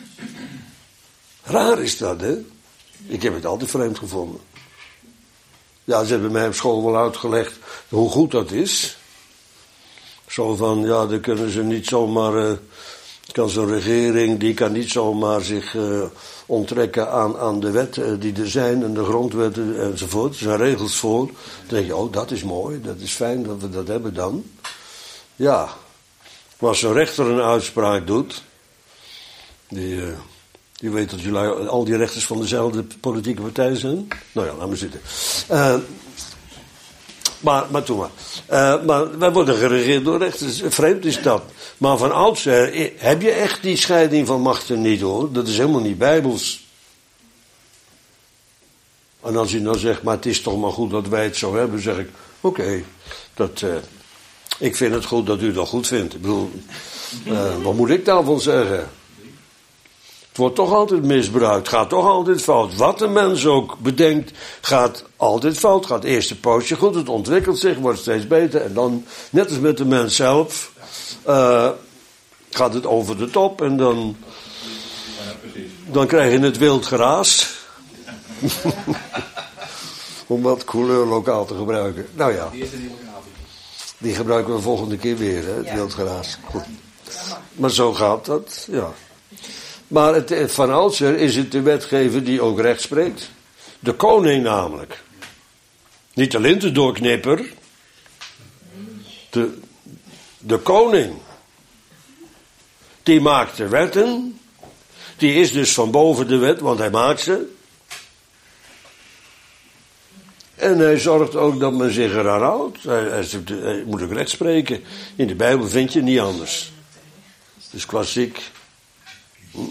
Raar is dat, hè? Ik heb het altijd vreemd gevonden. Ja, ze hebben mij op school wel uitgelegd hoe goed dat is. Zo van, ja, dan kunnen ze niet zomaar, uh, kan zo'n regering, die kan niet zomaar zich uh, onttrekken aan, aan de wetten uh, die er zijn en de grondwetten enzovoort. Er zijn regels voor. Dan denk je, oh, dat is mooi, dat is fijn dat we dat hebben dan. Ja, maar als een rechter een uitspraak doet, die... Uh, Je weet dat jullie al die rechters van dezelfde politieke partij zijn. Nou ja, laat maar zitten. Uh, maar, maar toen maar. Uh, maar wij worden geregeerd door rechters. Vreemd is dat. Maar van oudsher heb je echt die scheiding van machten niet, hoor. Dat is helemaal niet bijbels. En als je dan zegt, maar het is toch maar goed dat wij het zo hebben, zeg ik, oké, okay, dat... Uh, ik vind het goed dat u dat goed vindt. Ik bedoel, uh, wat moet ik daarvan zeggen? Het wordt toch altijd misbruikt, gaat toch altijd fout. Wat een mens ook bedenkt, gaat altijd fout. Gaat eerst een poosje goed, het ontwikkelt zich, wordt steeds beter. En dan, net als met de mens zelf, uh, gaat het over de top. En dan, dan krijg je het wild geraas. Om wat couleur lokaal te gebruiken. Nou ja, die gebruiken we volgende keer weer, hè, het wild geraas. Goed. Maar zo gaat dat, ja. Maar het, van oudsher is het de wetgever die ook recht spreekt. De koning namelijk. Niet de lintendoorknipper. De, de koning. Die maakt de wetten. Die is dus van boven de wet, want hij maakt ze. En hij zorgt ook dat men zich eraan houdt. Hij, hij, hij moet ook recht spreken. In de Bijbel vind je het niet anders. Het is klassiek. Hm.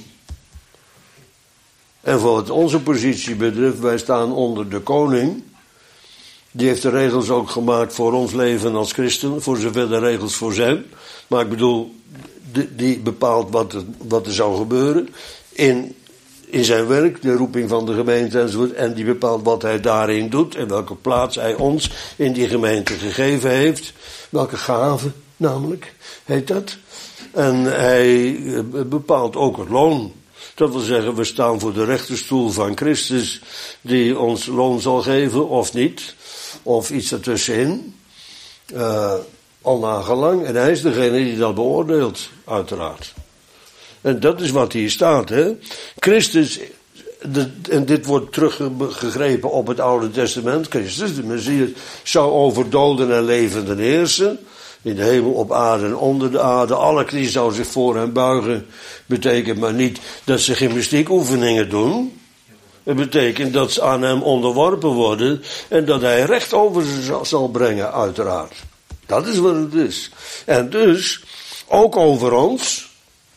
En voor wat onze positie betreft, wij staan onder de koning. Die heeft de regels ook gemaakt voor ons leven als christen, voor zover de regels voor zijn. Maar ik bedoel, die, die bepaalt wat er, wat er zou gebeuren in, in zijn werk, de roeping van de gemeente enzovoort. En die bepaalt wat hij daarin doet en welke plaats hij ons in die gemeente gegeven heeft. Welke gave namelijk, heet dat. En hij bepaalt ook het loon. Dat wil zeggen, we staan voor de rechterstoel van Christus, die ons loon zal geven, of niet. Of iets ertussenin. Uh, al nagelang. En hij is degene die dat beoordeelt, uiteraard. En dat is wat hier staat, hè. Christus, de, en dit wordt teruggegrepen op het Oude Testament. Christus, de Messias, zou over doden en levenden heersen. In de hemel, op aarde en onder de aarde. Alle knieën zou zich voor hem buigen. Betekent maar niet dat ze gymnastiekoefeningen doen. Het betekent dat ze aan hem onderworpen worden. En dat hij recht over ze zal brengen, uiteraard. Dat is wat het is. En dus, ook over ons.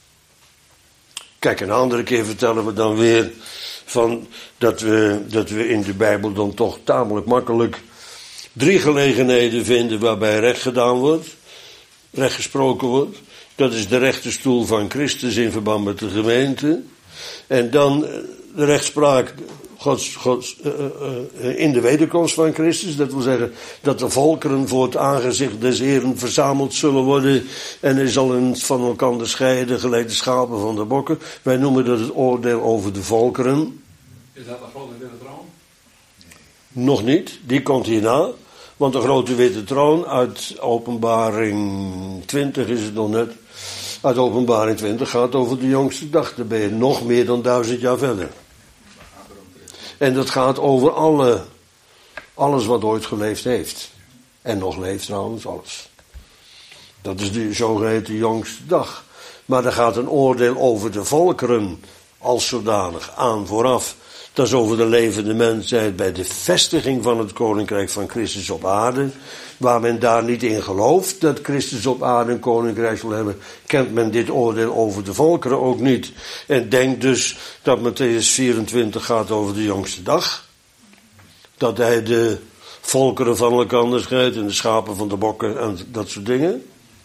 Kijk, een andere keer vertellen we dan weer van dat we, dat we in de Bijbel dan toch tamelijk makkelijk drie gelegenheden vinden waarbij recht gedaan wordt, recht gesproken wordt. Dat is de rechterstoel van Christus in verband met de gemeente. En dan de rechtspraak Gods, Gods, uh, uh, in de wederkomst van Christus. Dat wil zeggen dat de volkeren voor het aangezicht des Heeren verzameld zullen worden. En hij zal hen van elkaar scheiden, gelijk de schapen van de bokken. Wij noemen dat het oordeel over de volkeren. Is dat de grote witte troon? Nog niet, die komt hierna. Want de grote witte troon uit Openbaring twintig is het nog net. Uit Openbaring twintig gaat over de jongste dag. Dan ben je nog meer dan duizend jaar verder. En dat gaat over alle, alles wat ooit geleefd heeft. En nog leeft trouwens alles. Dat is de zogeheten jongste dag. Maar er gaat een oordeel over de volkeren als zodanig aan vooraf. Dat is over de levende mensheid bij de vestiging van het koninkrijk van Christus op aarde. Waar men daar niet in gelooft dat Christus op aarde een koninkrijk zal hebben, kent men dit oordeel over de volkeren ook niet. En denkt dus dat Matthäus vierentwintig gaat over de jongste dag. Dat hij de volkeren van elkaar scheidt en de schapen van de bokken en dat soort dingen.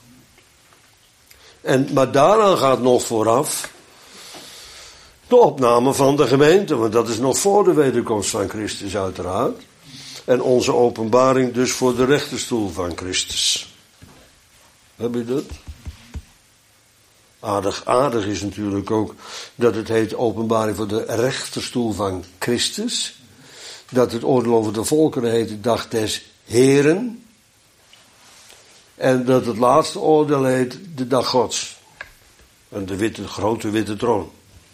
En, maar daaraan gaat nog vooraf de opname van de gemeente, want dat is nog voor de wederkomst van Christus uiteraard. En onze openbaring dus voor de rechterstoel van Christus. Heb je dat? Aardig, aardig is natuurlijk ook dat het heet openbaring voor de rechterstoel van Christus. Dat het oordeel over de volkeren heet de dag des Heren. En dat het laatste oordeel heet de dag Gods. En de witte, grote witte troon.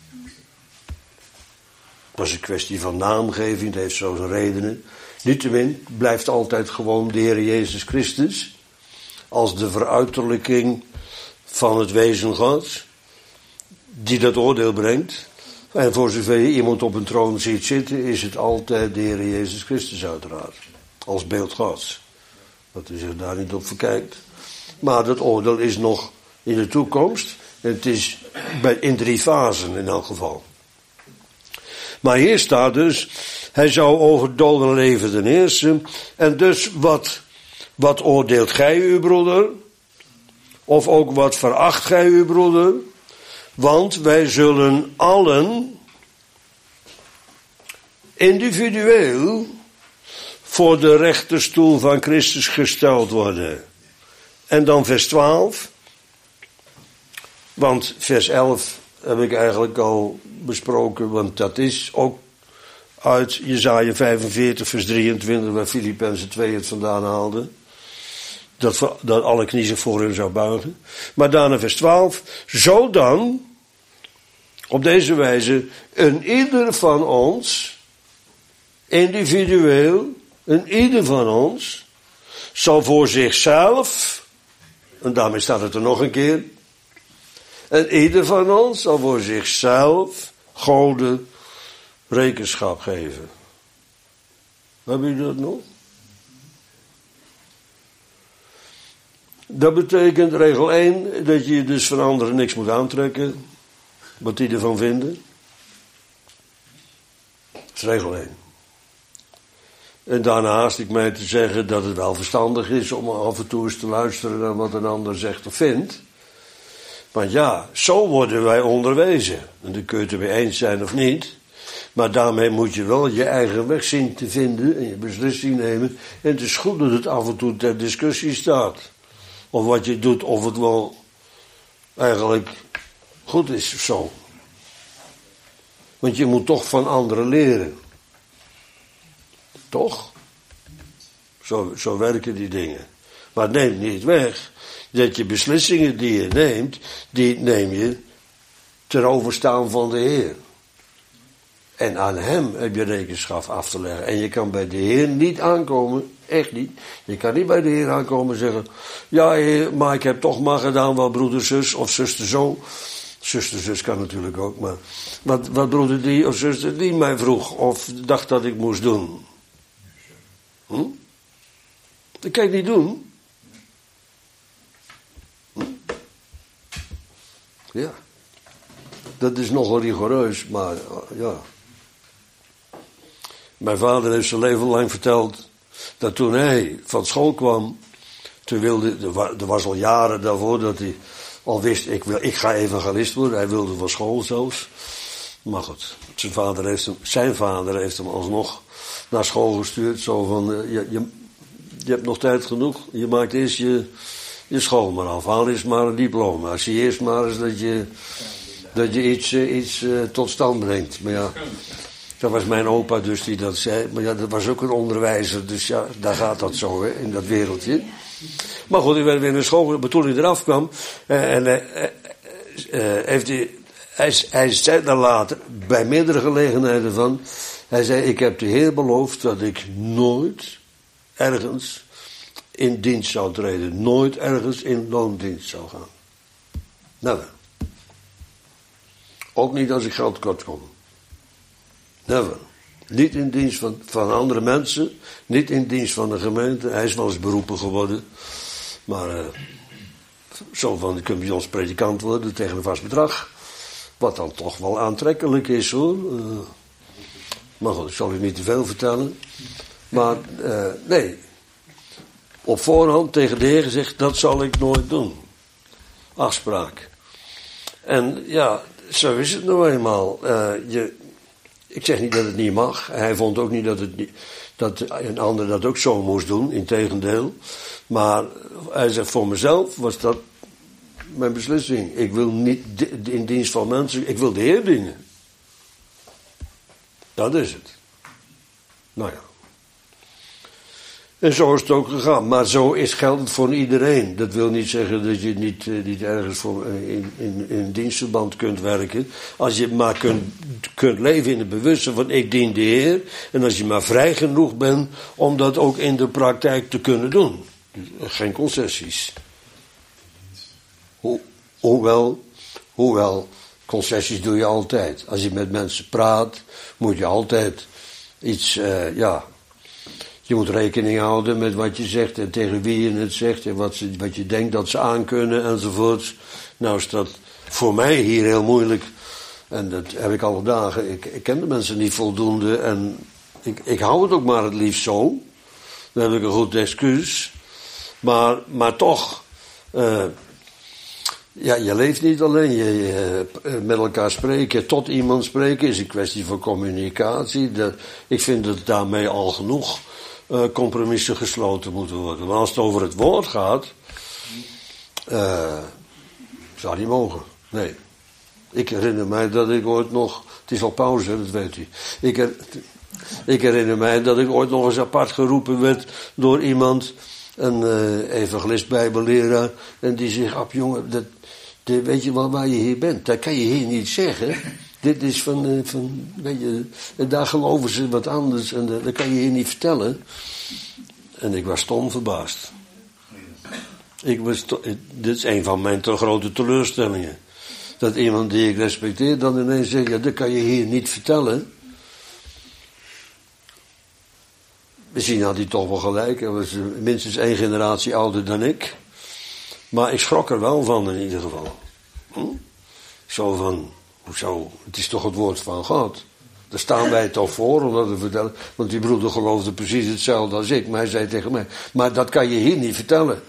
Dat is een kwestie van naamgeving, dat heeft zo zijn redenen. Niettemin blijft altijd gewoon de Heer Jezus Christus als de veruiterlijking van het wezen Gods, die dat oordeel brengt. En voor zover je iemand op een troon ziet zitten, is het altijd de Heer Jezus Christus uiteraard. Als beeld Gods. Dat u zich daar niet op verkijkt. Maar dat oordeel is nog in de toekomst. En het is bij, in drie fasen in elk geval. Maar hier staat dus, hij zou over dood en levenden heersen. En dus wat, wat oordeelt gij uw broeder? Of ook wat veracht gij uw broeder? Want wij zullen allen individueel voor de rechterstoel van Christus gesteld worden. En dan vers twaalf. Want vers elf heb ik eigenlijk al besproken, want dat is ook uit Jesaja vijfenveertig vers drieëntwintig, waar Filippenzen twee het vandaan haalde. Dat, dat alle knieën zich voor hen zou buigen. Maar daarna vers twaalf. Zo dan, op deze wijze, een ieder van ons, individueel, een ieder van ons, zal voor zichzelf, en daarmee staat het er nog een keer, en ieder van ons zal voor zichzelf Goden rekenschap geven. Hebben jullie dat nog? Dat betekent regel één, dat je dus van anderen niks moet aantrekken, wat die ervan vinden. Dat is regel één. En daarna haast ik mij te zeggen dat het wel verstandig is om af en toe eens te luisteren naar wat een ander zegt of vindt. Want ja, zo worden wij onderwezen. En dan kun je het ermee eens zijn of niet. Maar daarmee moet je wel je eigen weg zien te vinden en je beslissing nemen. En het is goed dat het af en toe ter discussie staat. Of wat je doet, of het wel eigenlijk goed is of zo. Want je moet toch van anderen leren. Toch? Zo, zo werken die dingen. Maar het neemt niet weg dat je beslissingen die je neemt, die neem je ter overstaan van de Heer. En aan hem heb je rekenschap af te leggen. En je kan bij de Heer niet aankomen, echt niet. Je kan niet bij de Heer aankomen en zeggen, ja Heer, maar ik heb toch maar gedaan wat broeder zus of zuster zo. Zuster zus kan natuurlijk ook, maar wat, wat broeder die of zuster die mij vroeg of dacht dat ik moest doen. Hm? Dat kan ik niet doen. Hm? Ja. Dat is nogal rigoureus, maar ja. Mijn vader heeft zijn leven lang verteld dat toen hij van school kwam, toen wilde, er was al jaren daarvoor dat hij al wist, ik, wil, ik ga evangelist worden. Hij wilde van school zelfs. Maar goed, zijn vader heeft hem, zijn vader heeft hem alsnog naar school gestuurd. Zo van, je, je, je hebt nog tijd genoeg, je maakt eerst je, je school maar af. Haal eerst maar een diploma. Zie eerst maar eens dat je, dat je iets, iets uh, tot stand brengt. Maar ja, dat was mijn opa dus die dat zei. Maar ja, dat was ook een onderwijzer. Dus ja, daar gaat dat zo, hè, in dat wereldje. Maar goed, ik werd weer naar school. Maar toen hij eraf kwam, uh, en uh, uh, uh, heeft hij, hij, hij zei dan later, bij meerdere gelegenheden van, hij zei, ik heb de Heer beloofd dat ik nooit ergens in dienst zou treden. Nooit ergens in loondienst zou gaan. Never. Ook niet als ik geld kort kom. Never. Niet in dienst van, van andere mensen. Niet in dienst van de gemeente. Hij is wel eens beroepen geworden. Maar uh, zo van, je kunt bij ons predikant worden tegen een vast bedrag. Wat dan toch wel aantrekkelijk is hoor. Uh, maar goed, ik zal u niet te veel vertellen. Maar uh, nee. Op voorhand tegen de Heer gezegd, dat zal ik nooit doen. Afspraak. En ja, zo is het nou eenmaal. Uh, je, ik zeg niet dat het niet mag. Hij vond ook niet dat, het niet, dat een ander dat ook zo moest doen. Integendeel. Maar hij zegt, voor mezelf was dat mijn beslissing. Ik wil niet in dienst van mensen. Ik wil de Heer dienen. Dat is het. Nou ja. En zo is het ook gegaan. Maar zo is geldt voor iedereen. Dat wil niet zeggen dat je niet, uh, niet ergens voor, uh, in, in, in dienstverband kunt werken. Als je maar kunt, kunt leven in het bewustzijn van ik dien de Heer. En als je maar vrij genoeg bent om dat ook in de praktijk te kunnen doen. Geen concessies. Ho, hoewel, hoewel, concessies doe je altijd. Als je met mensen praat, moet je altijd iets, uh, ja... Je moet rekening houden met wat je zegt en tegen wie je het zegt en wat, ze, wat je denkt dat ze aankunnen enzovoorts. Nou is dat voor mij hier heel moeilijk. En dat heb ik alle dagen. Ik, ik ken de mensen niet voldoende en ik, ik hou het ook maar het liefst zo. Dan heb ik een goed excuus. Maar, maar toch, uh, ja, je leeft niet alleen. Je, je, met elkaar spreken, tot iemand spreken is een kwestie van communicatie. Dat, ik vind dat daarmee al genoeg Uh, compromissen gesloten moeten worden. Maar als het over het woord gaat, uh, zou die mogen. Nee. Ik herinner mij dat ik ooit nog, het is al pauze, dat weet u. Ik, her, ik herinner mij dat ik ooit nog eens apart geroepen werd door iemand, een uh, evangelist bijbelleraar, en die zegt, ap jongen, dat, de, weet je wel waar je hier bent? Dat kan je hier niet zeggen. Dit is van, uh, van weet je, en daar geloven ze wat anders en uh, dat kan je hier niet vertellen. En ik was stom verbaasd. Ik was to, dit is een van mijn te grote teleurstellingen. Dat iemand die ik respecteer dan ineens zegt, ja, dat kan je hier niet vertellen. Misschien had hij toch wel gelijk, hij was minstens één generatie ouder dan ik. Maar ik schrok er wel van in ieder geval. Hm? Zo van... Hoezo? Het is toch het woord van God. Daar staan wij toch voor om dat te vertellen. Want die broeder geloofde precies hetzelfde als ik. Maar hij zei tegen mij, maar dat kan je hier niet vertellen.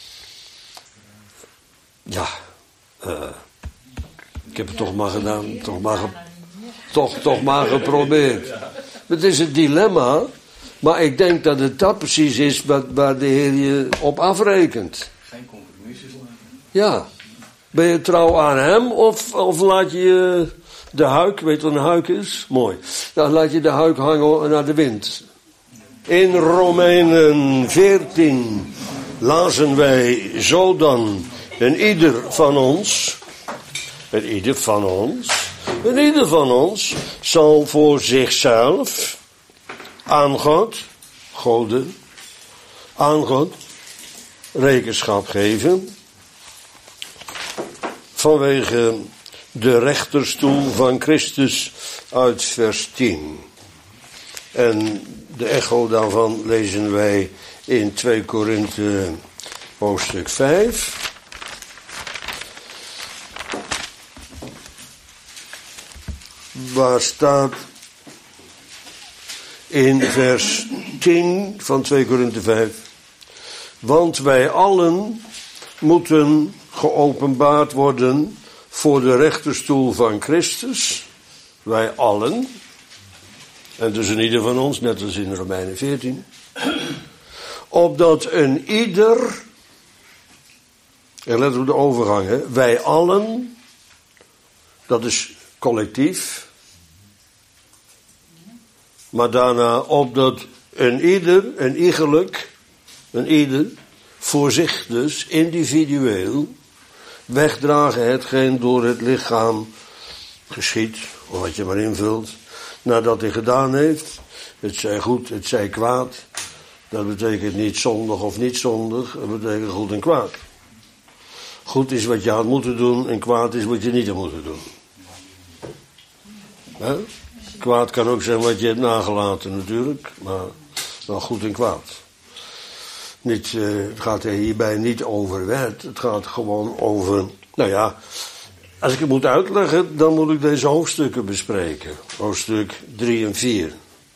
Ja. Uh, ik heb het toch maar gedaan. Toch maar, ge, toch, toch maar geprobeerd. Het is een dilemma. Maar ik denk dat het dat precies is wat, waar de Heer je op afrekent. Geen compromissen maken. Ja. Ben je trouw aan hem of, of laat je de huik, weet je wat een huik is? Mooi. Dan laat je de huik hangen naar de wind. In Romeinen veertien lazen wij zo dan, en ieder van ons, en ieder van ons, en ieder van ons zal voor zichzelf aan God, Goden, aan God, rekenschap geven. Vanwege de rechterstoel van Christus uit vers tien. En de echo daarvan lezen wij in twee Korinthe hoofdstuk vijf. Waar staat in vers tien van twee Korinthe vijf. Want wij allen moeten geopenbaard worden voor de rechterstoel van Christus. Wij allen. En dus een ieder van ons, net als in Romeinen veertien. Opdat een ieder, en let op de overgang, hè, wij allen, dat is collectief. Maar daarna opdat een ieder, een iegelijk, een ieder, voor zich dus, individueel, wegdragen hetgeen door het lichaam geschiet, of wat je maar invult, nadat hij gedaan heeft, het zij goed, het zij kwaad, Dat betekent niet zondig of niet zondig. Dat betekent goed en kwaad. Goed is wat je had moeten doen en kwaad is wat je niet had moeten doen. He? Kwaad kan ook zijn wat je hebt nagelaten natuurlijk. Maar wel goed en kwaad. Niet, uh, het gaat er hierbij niet over wet. Het gaat gewoon over... Nou ja, als ik het moet uitleggen, dan moet ik deze hoofdstukken bespreken. Hoofdstuk drie en vier.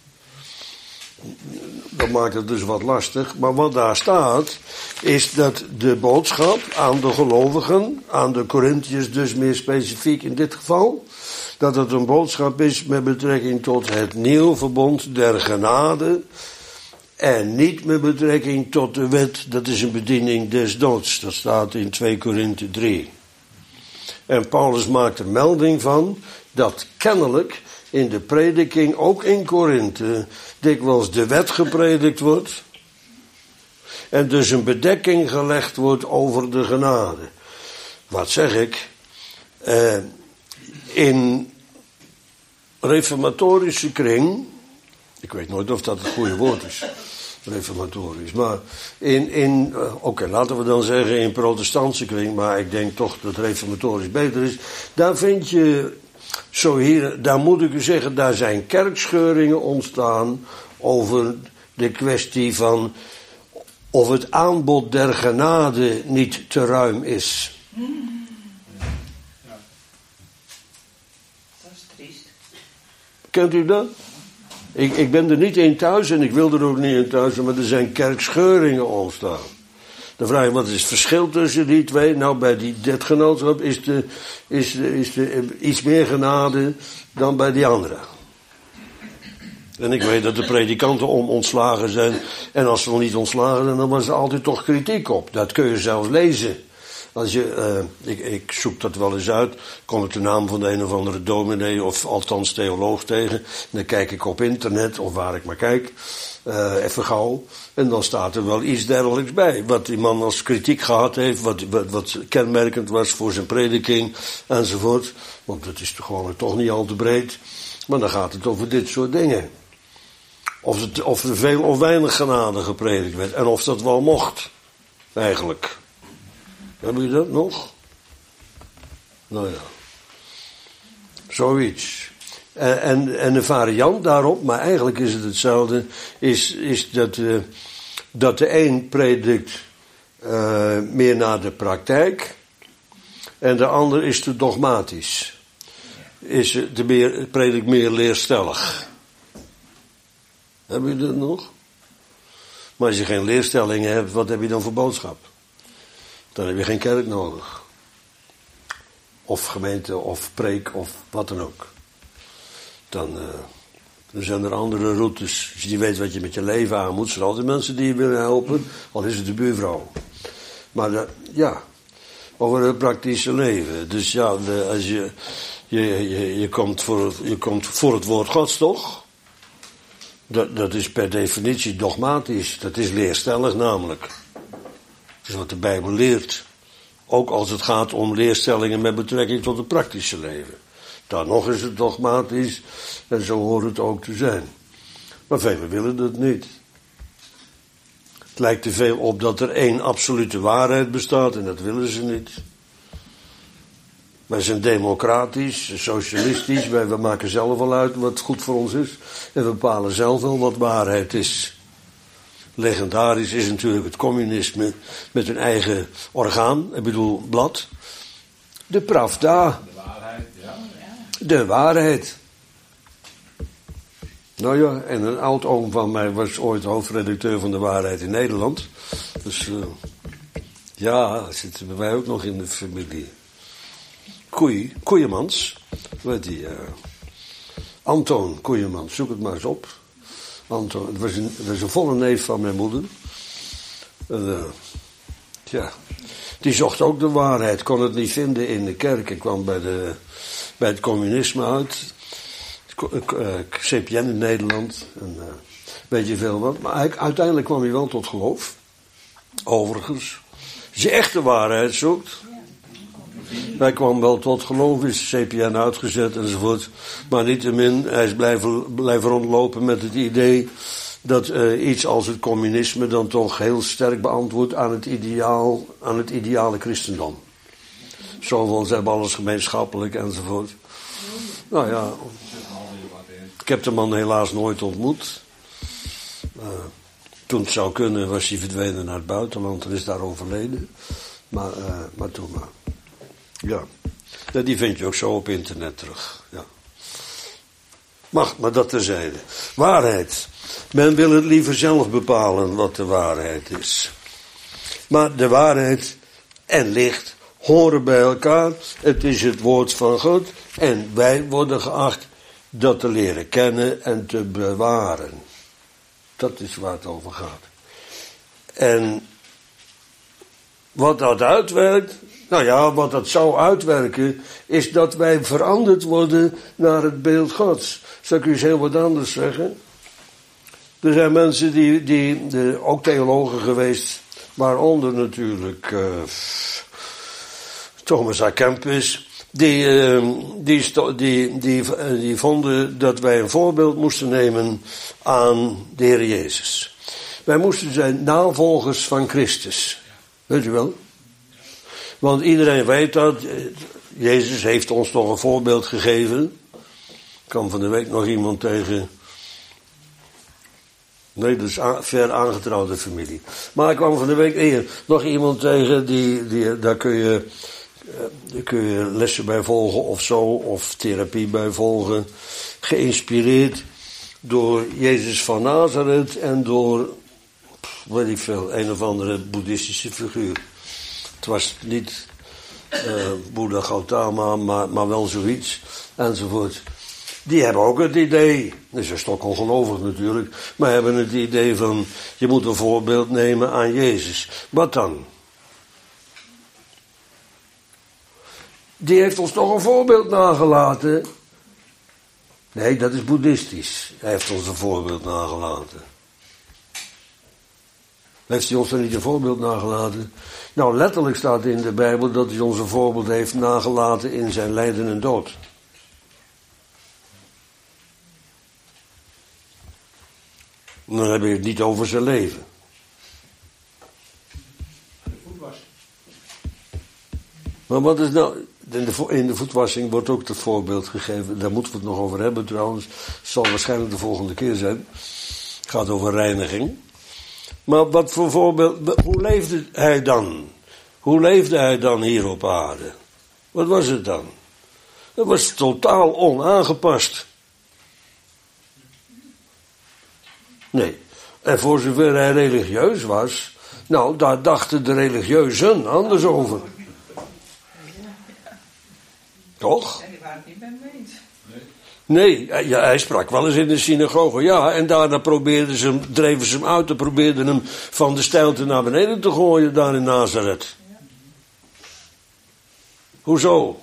Dat maakt het dus wat lastig. Maar wat daar staat, is dat de boodschap aan de gelovigen, aan de Korintiërs dus meer specifiek in dit geval, dat het een boodschap is met betrekking tot het nieuw verbond der genade en niet met betrekking tot de wet, dat is een bediening des doods. Dat staat in twee Korinthe drie. En Paulus maakt er melding van dat kennelijk in de prediking, ook in Korinthe, dikwijls de wet gepredikt wordt. En dus een bedekking gelegd wordt over de genade. Wat zeg ik? Eh, in reformatorische kring, ik weet nooit of dat het goede woord is, reformatorisch, maar in, in uh, oké, okay, laten we dan zeggen in protestantse kring, maar ik denk toch dat reformatorisch beter is, daar vind je, zo hier, daar moet ik u zeggen, daar zijn kerkscheuringen ontstaan over de kwestie van of het aanbod der genade niet te ruim is. Ja. Dat is triest. Kent u dat? Ik, ik ben er niet in thuis en ik wil er ook niet in thuis, maar er zijn kerkscheuringen ontstaan. Dan vraag je, wat is het verschil tussen die twee? Nou, bij die, dit genootschap is de, is de, is de, iets meer genade dan bij die andere. En ik weet dat de predikanten om ontslagen zijn. En als ze nog niet ontslagen zijn, dan was er altijd toch kritiek op. Dat kun je zelfs lezen. Als je, uh, ik, ik zoek dat wel eens uit, kom ik de naam van de een of andere dominee of althans theoloog tegen. En dan kijk ik op internet of waar ik maar kijk, uh, even gauw. En dan staat er wel iets dergelijks bij. Wat die man als kritiek gehad heeft, wat, wat, wat kenmerkend was voor zijn prediking enzovoort. Want dat is toch gewoon toch niet al te breed. Maar dan gaat het over dit soort dingen. Of, het, of er veel of weinig genade gepredikt werd. En of dat wel mocht, eigenlijk. Hebben jullie dat nog? Nou ja. Zoiets. En, en, en een variant daarop, maar eigenlijk is het hetzelfde, is, is dat, uh, dat de een predikt uh, meer naar de praktijk en de ander is te dogmatisch. Is de meer, predikt meer leerstellig. Hebben jullie dat nog? Maar als je geen leerstellingen hebt, wat heb je dan voor boodschap? Dan heb je geen kerk nodig. Of gemeente, of preek, of wat dan ook. Dan, uh, dan zijn er andere routes. Als je niet weet wat je met je leven aan moet, zijn er altijd mensen die je willen helpen. Al is het de buurvrouw. Maar uh, ja, over het praktische leven. Dus ja, de, als je, je, je, je, komt voor het, je komt voor het woord Gods, toch? Dat, dat is per definitie dogmatisch. Dat is leerstellig namelijk. Dat is wat de Bijbel leert. Ook als het gaat om leerstellingen met betrekking tot het praktische leven. Dan nog is het dogmatisch en zo hoort het ook te zijn. Maar velen willen dat niet. Het lijkt te veel op dat er één absolute waarheid bestaat en dat willen ze niet. Wij zijn democratisch, socialistisch, wij we maken zelf wel uit wat goed voor ons is. En we bepalen zelf wel wat waarheid is. Legendarisch is natuurlijk het communisme met een eigen orgaan, ik bedoel blad. De Pravda. De waarheid, ja. De waarheid. Nou ja, en een oud-oom van mij was ooit hoofdredacteur van De Waarheid in Nederland. Dus uh, ja, dat zit bij mij ook nog in de familie. Koei, Koeiemans. Weet die, uh, Anton Koeiemans, zoek het maar eens op. Anton, het was een, het was een volle neef van mijn moeder. En, uh, tja, die zocht ook de waarheid, kon het niet vinden in de kerk. Ik kwam bij, de, bij het communisme uit. Uh, C P N in Nederland. En, uh, weet je veel wat. Maar hij, uiteindelijk kwam hij wel tot geloof. Overigens. Als je echt de waarheid zoekt. Hij kwam wel tot geloof, is C P N uitgezet enzovoort. Maar niettemin, hij is blijven, blijven rondlopen met het idee dat uh, iets als het communisme dan toch heel sterk beantwoordt aan het ideaal, aan het ideale christendom. Zoveel, ze hebben alles gemeenschappelijk enzovoort. Nou ja, ik heb de man helaas nooit ontmoet. Uh, toen het zou kunnen was hij verdwenen naar het buitenland en is daar overleden. Maar, uh, maar toen maar. Ja. ja, die vind je ook zo op internet terug. Ja. Mag, maar dat terzijde. Waarheid. Men wil het liever zelf bepalen wat de waarheid is. Maar de waarheid en licht horen bij elkaar. Het is het woord van God. En wij worden geacht dat te leren kennen en te bewaren. Dat is waar het over gaat. En wat dat uitwerkt, nou ja, wat dat zou uitwerken, is dat wij veranderd worden naar het beeld Gods. Zal ik u eens heel wat anders zeggen? Er zijn mensen die, die de, ook theologen geweest, waaronder natuurlijk uh, Thomas A. Kempis, die, uh, die, die, die, die vonden dat wij een voorbeeld moesten nemen aan de Heer Jezus. Wij moesten zijn navolgers van Christus. Weet u wel? Want iedereen weet dat. Jezus heeft ons toch een voorbeeld gegeven. Ik kwam van de week nog iemand tegen. Nee, dat is a- ver aangetrouwde familie. Maar ik kwam van de week eer nog iemand tegen. Die, die, daar kun je, daar kun je lessen bij volgen of zo. Of therapie bij volgen. Geïnspireerd door Jezus van Nazareth en door, weet ik veel, een of andere boeddhistische figuur. Het was niet uh, Boeddha Gautama, maar, maar wel zoiets, enzovoort. Die hebben ook het idee, dat is een stok ongelovig natuurlijk, maar hebben het idee van, je moet een voorbeeld nemen aan Jezus. Wat dan? Die heeft ons toch een voorbeeld nagelaten? Nee, dat is boeddhistisch. Hij heeft ons een voorbeeld nagelaten. Heeft hij ons dan niet een voorbeeld nagelaten? Nou, letterlijk staat in de Bijbel dat hij ons een voorbeeld heeft nagelaten in zijn lijden en dood. Dan heb je het niet over zijn leven. Maar wat is nou... In de, in de voetwassing wordt ook het voorbeeld gegeven. Daar moeten we het nog over hebben trouwens. Het zal waarschijnlijk de volgende keer zijn. Het gaat over reiniging. Maar wat voor voorbeeld... Hoe leefde hij dan? Hoe leefde hij dan hier op aarde? Wat was het dan? Dat was totaal onaangepast. Nee. En voor zover hij religieus was... Nou, daar dachten de religieuzen anders over. Toch? En die waren het niet met me eens. Nee, ja, hij sprak wel eens in de synagoge, ja. En daarna probeerden ze hem, dreven ze hem uit en probeerden hem van de steilte naar beneden te gooien daar in Nazareth. Ja. Hoezo?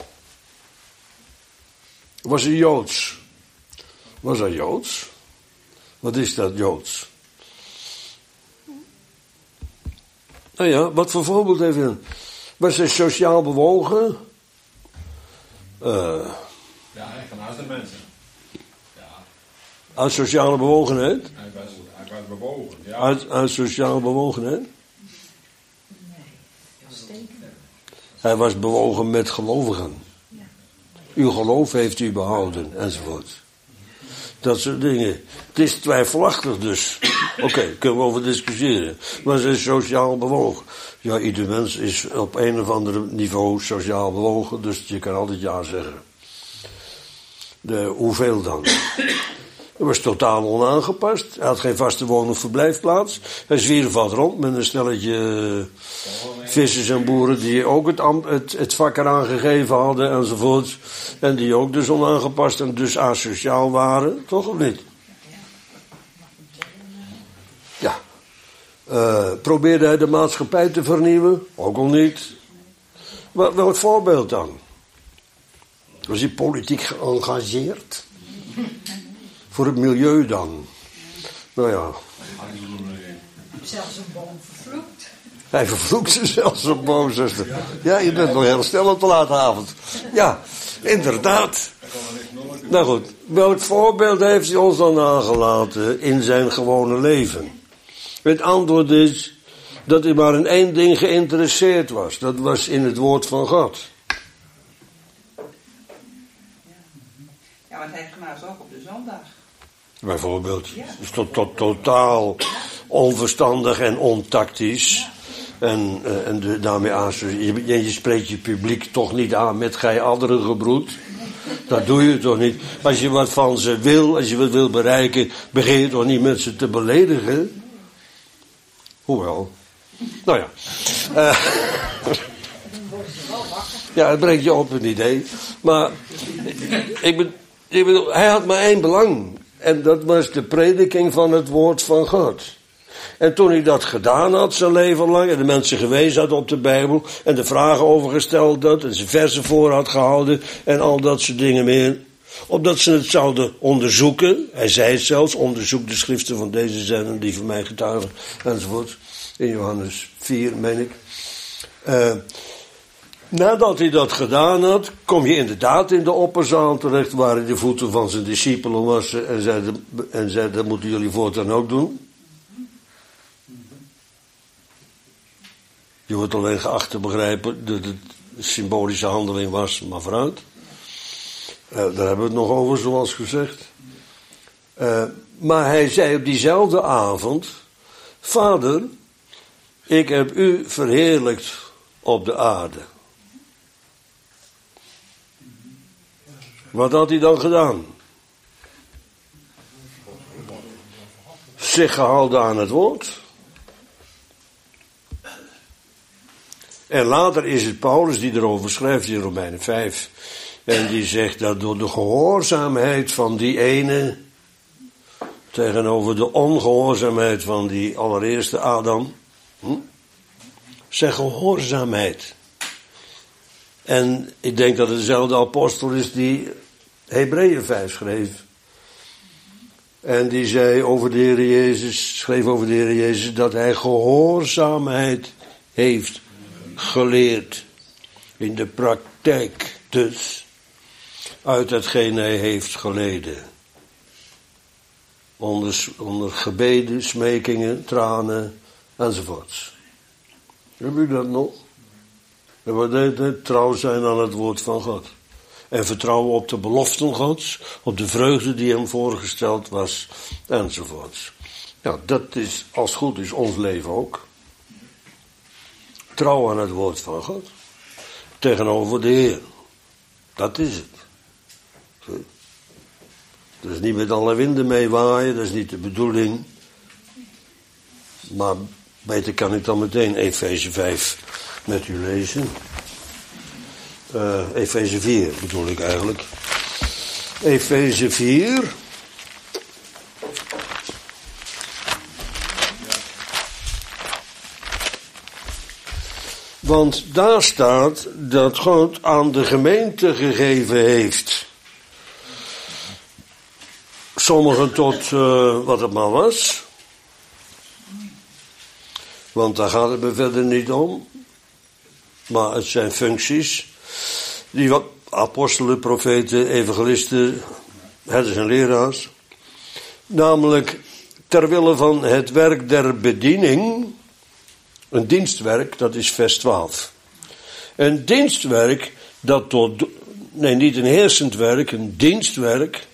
Was hij Joods? Was hij Joods? Wat is dat Joods? Nou ja, wat voor voorbeeld heeft hij? Was hij sociaal bewogen? Uh, ja, echt naast de mensen. Ja. Uit sociale bewogenheid? Hij was, hij was bewogen, ja. Uit, uit sociale bewogenheid? Nee, uitstekend. Hij was bewogen met gelovigen. Ja. Uw geloof heeft u behouden, enzovoort. Dat soort dingen. Het is twijfelachtig dus. Oké, okay, kunnen we over discussiëren. Maar ze is sociaal bewogen. Ja, ieder mens is op een of ander niveau sociaal bewogen, dus je kan altijd ja zeggen. De, hoeveel dan? Dat was totaal onaangepast. Hij had geen vaste woon- of verblijfplaats. Hij zwierf wat rond met een stelletje vissers en boeren die ook het, het, het vak eraan gegeven hadden enzovoort. En die ook dus onaangepast en dus asociaal waren. Toch of niet? Ja. Uh, probeerde hij de maatschappij te vernieuwen? Ook al niet. Wel, welk voorbeeld dan? Was hij politiek geëngageerd? Voor het milieu dan? Nou ja. Zelfs een boom vervloekt. Hij vervloekt ze zelfs op boom, zuster. Ja, je bent nog heel stil op de late avond. Ja, inderdaad. Nou goed, welk voorbeeld heeft hij ons dan nagelaten in zijn gewone leven? Het antwoord is dat hij maar in één ding geïnteresseerd was. Dat was in het woord van God. Ja, want hij genaast ook op de zondag. Bijvoorbeeld. Ja. Dus tot, tot, totaal onverstandig en ontactisch. En, uh, en de, daarmee aan, je, je spreekt je publiek toch niet aan met gij andere gebroed. Dat doe je toch niet. Als je wat van ze wil, als je wat wil bereiken, begin je toch niet met ze te beledigen. Hoewel. Nou ja. Uh, ja, het brengt je op een idee. Maar ik ben, ik bedoel, hij had maar één belang. En dat was de prediking van het woord van God. En toen hij dat gedaan had, zijn leven lang, en de mensen gewezen had op de Bijbel, en de vragen over gesteld had, en zijn versen voor had gehouden, en al dat soort dingen meer, opdat ze het zouden onderzoeken. Hij zei het zelfs, onderzoek de schriften van deze zenden, die van mij getuigen, enzovoort. In Johannes vier, meen ik. Uh, nadat hij dat gedaan had, kom je inderdaad in de opperzaal terecht, waar hij de voeten van zijn discipelen wassen, en zei, en zei, dat moeten jullie voortaan ook doen. Je wordt alleen geacht te begrijpen dat het een symbolische handeling was, maar vooruit. Uh, daar hebben we het nog over, zoals gezegd. Uh, maar hij zei op diezelfde avond: Vader, ik heb u verheerlijkt op de aarde. Wat had hij dan gedaan? Zich gehouden aan het woord. En later is het Paulus die erover schrijft in Romeinen vijf. En die zegt dat door de gehoorzaamheid van die ene tegenover de ongehoorzaamheid van die allereerste Adam. Hm? Zijn gehoorzaamheid. En ik denk dat het dezelfde apostel is die Hebreeën vijf schreef. En die zei over de Heer Jezus, schreef over de Heer Jezus, dat hij gehoorzaamheid heeft geleerd. In de praktijk dus. Uit hetgeen hij heeft geleden. Onder, onder gebeden, smekingen, tranen, enzovoorts. Heb u dat nog? En wat deed hij? Trouw zijn aan het woord van God. En vertrouwen op de beloften Gods, op de vreugde die hem voorgesteld was, enzovoorts. Ja, dat is, als het goed is, ons leven ook. Trouw aan het woord van God. Tegenover de Heer. Dat is het. Dat is niet met alle winden mee waaien, dat is niet de bedoeling. Maar beter kan ik dan meteen Efeze vijf met u lezen. Uh, Efeze vier bedoel ik eigenlijk. Efeze vier. Want daar staat dat God aan de gemeente gegeven heeft. Sommigen tot uh, wat het maar was. Want daar gaat het me verder niet om. Maar het zijn functies die wat apostelen, profeten, evangelisten, herders en leraars. Namelijk ter wille van het werk der bediening. Een dienstwerk, dat is vers twaalf. Een dienstwerk dat tot, nee niet een heersend werk, een dienstwerk.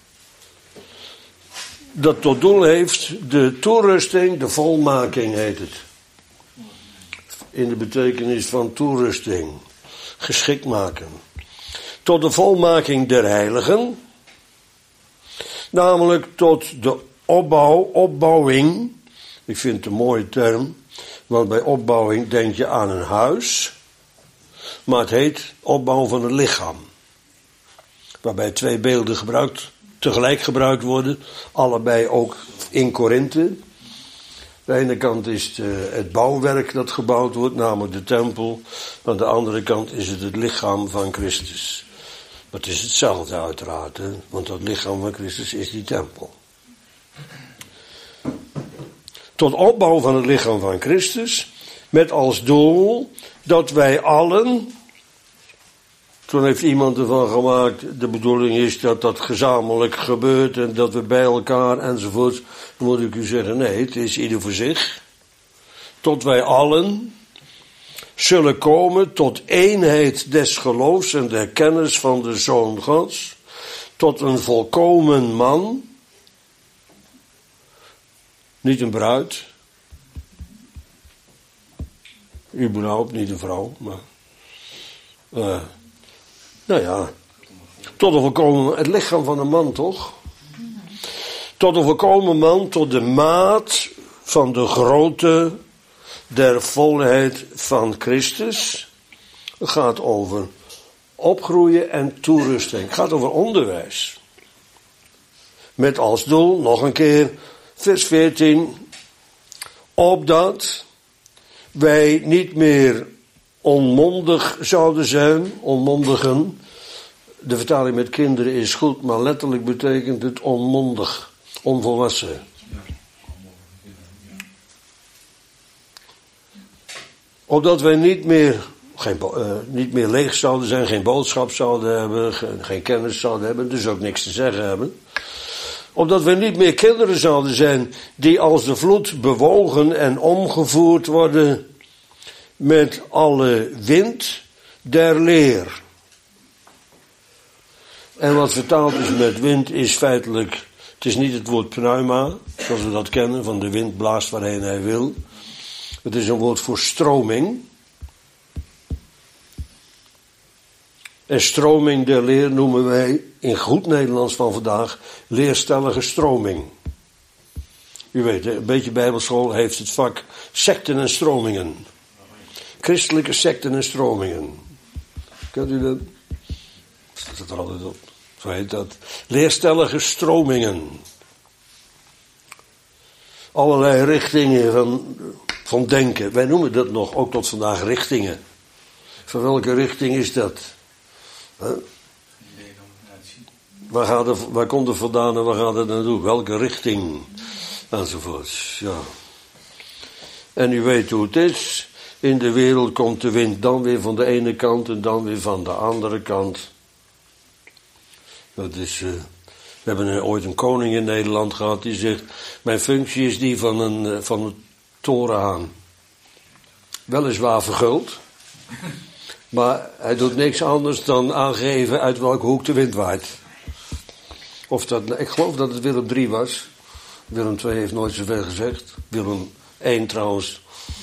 Dat tot doel heeft de toerusting, de volmaking heet het. In de betekenis van toerusting. Geschikt maken. Tot de volmaking der heiligen. Namelijk tot de opbouw, opbouwing. Ik vind het een mooie term. Want bij opbouwing denk je aan een huis. Maar het heet opbouw van het lichaam. Waarbij twee beelden gebruikt, tegelijk gebruikt worden. Allebei ook in Korinthe. Aan de ene kant is het, uh, het bouwwerk dat gebouwd wordt, namelijk de tempel. Aan de andere kant is het het lichaam van Christus. Maar het is hetzelfde uiteraard, hè? Want dat lichaam van Christus is die tempel. Tot opbouw van het lichaam van Christus, met als doel dat wij allen Toen heeft iemand ervan gemaakt, de bedoeling is dat dat gezamenlijk gebeurt en dat we bij elkaar enzovoort. Dan moet ik u zeggen, nee, het is ieder voor zich. Tot wij allen zullen komen tot eenheid des geloofs en der kennis van de Zoon Gods, tot een volkomen man, niet een bruid, überhaupt niet een vrouw, maar, uh, nou ja, tot een volkomen, het lichaam van een man toch? Tot een volkomen man, tot de maat van de grootte der volheid van Christus. Het gaat over opgroeien en toerusting. Het gaat over onderwijs. Met als doel, nog een keer, vers veertien. Opdat wij niet meer onmondig zouden zijn, onmondigen. De vertaling met kinderen is goed, maar letterlijk betekent het onmondig, onvolwassen. Opdat wij niet meer, geen, uh, niet meer leeg zouden zijn, geen boodschap zouden hebben, geen, geen kennis zouden hebben, dus ook niks te zeggen hebben. Opdat wij niet meer kinderen zouden zijn die als de vloed bewogen en omgevoerd worden met alle wind der leer. En wat vertaald is met wind is feitelijk, het is niet het woord pneuma, zoals we dat kennen, van de wind blaast waarheen hij wil. Het is een woord voor stroming. En stroming der leer noemen wij in goed Nederlands van vandaag leerstellige stroming. U weet, een beetje bijbelschool heeft het vak secten en stromingen. Christelijke secten en stromingen. Kent u dat? Staat het er altijd op. Zo heet dat. Leerstellige stromingen. Allerlei richtingen van, van denken. Wij noemen dat nog ook tot vandaag richtingen. Van welke richting is dat? Huh? Waar, gaat het, waar komt het vandaan en waar gaat het naartoe? Welke richting? Enzovoorts. Ja. En u weet hoe het is. In de wereld komt de wind dan weer van de ene kant en dan weer van de andere kant. Dat is, uh, we hebben ooit een koning in Nederland gehad die zegt, mijn functie is die van een, uh, van een torenhaan. Weliswaar verguld, maar hij doet niks anders dan aangeven uit welke hoek de wind waait. Of dat, ik geloof dat het Willem drie was. Willem twee heeft nooit zoveel gezegd. Willem één trouwens.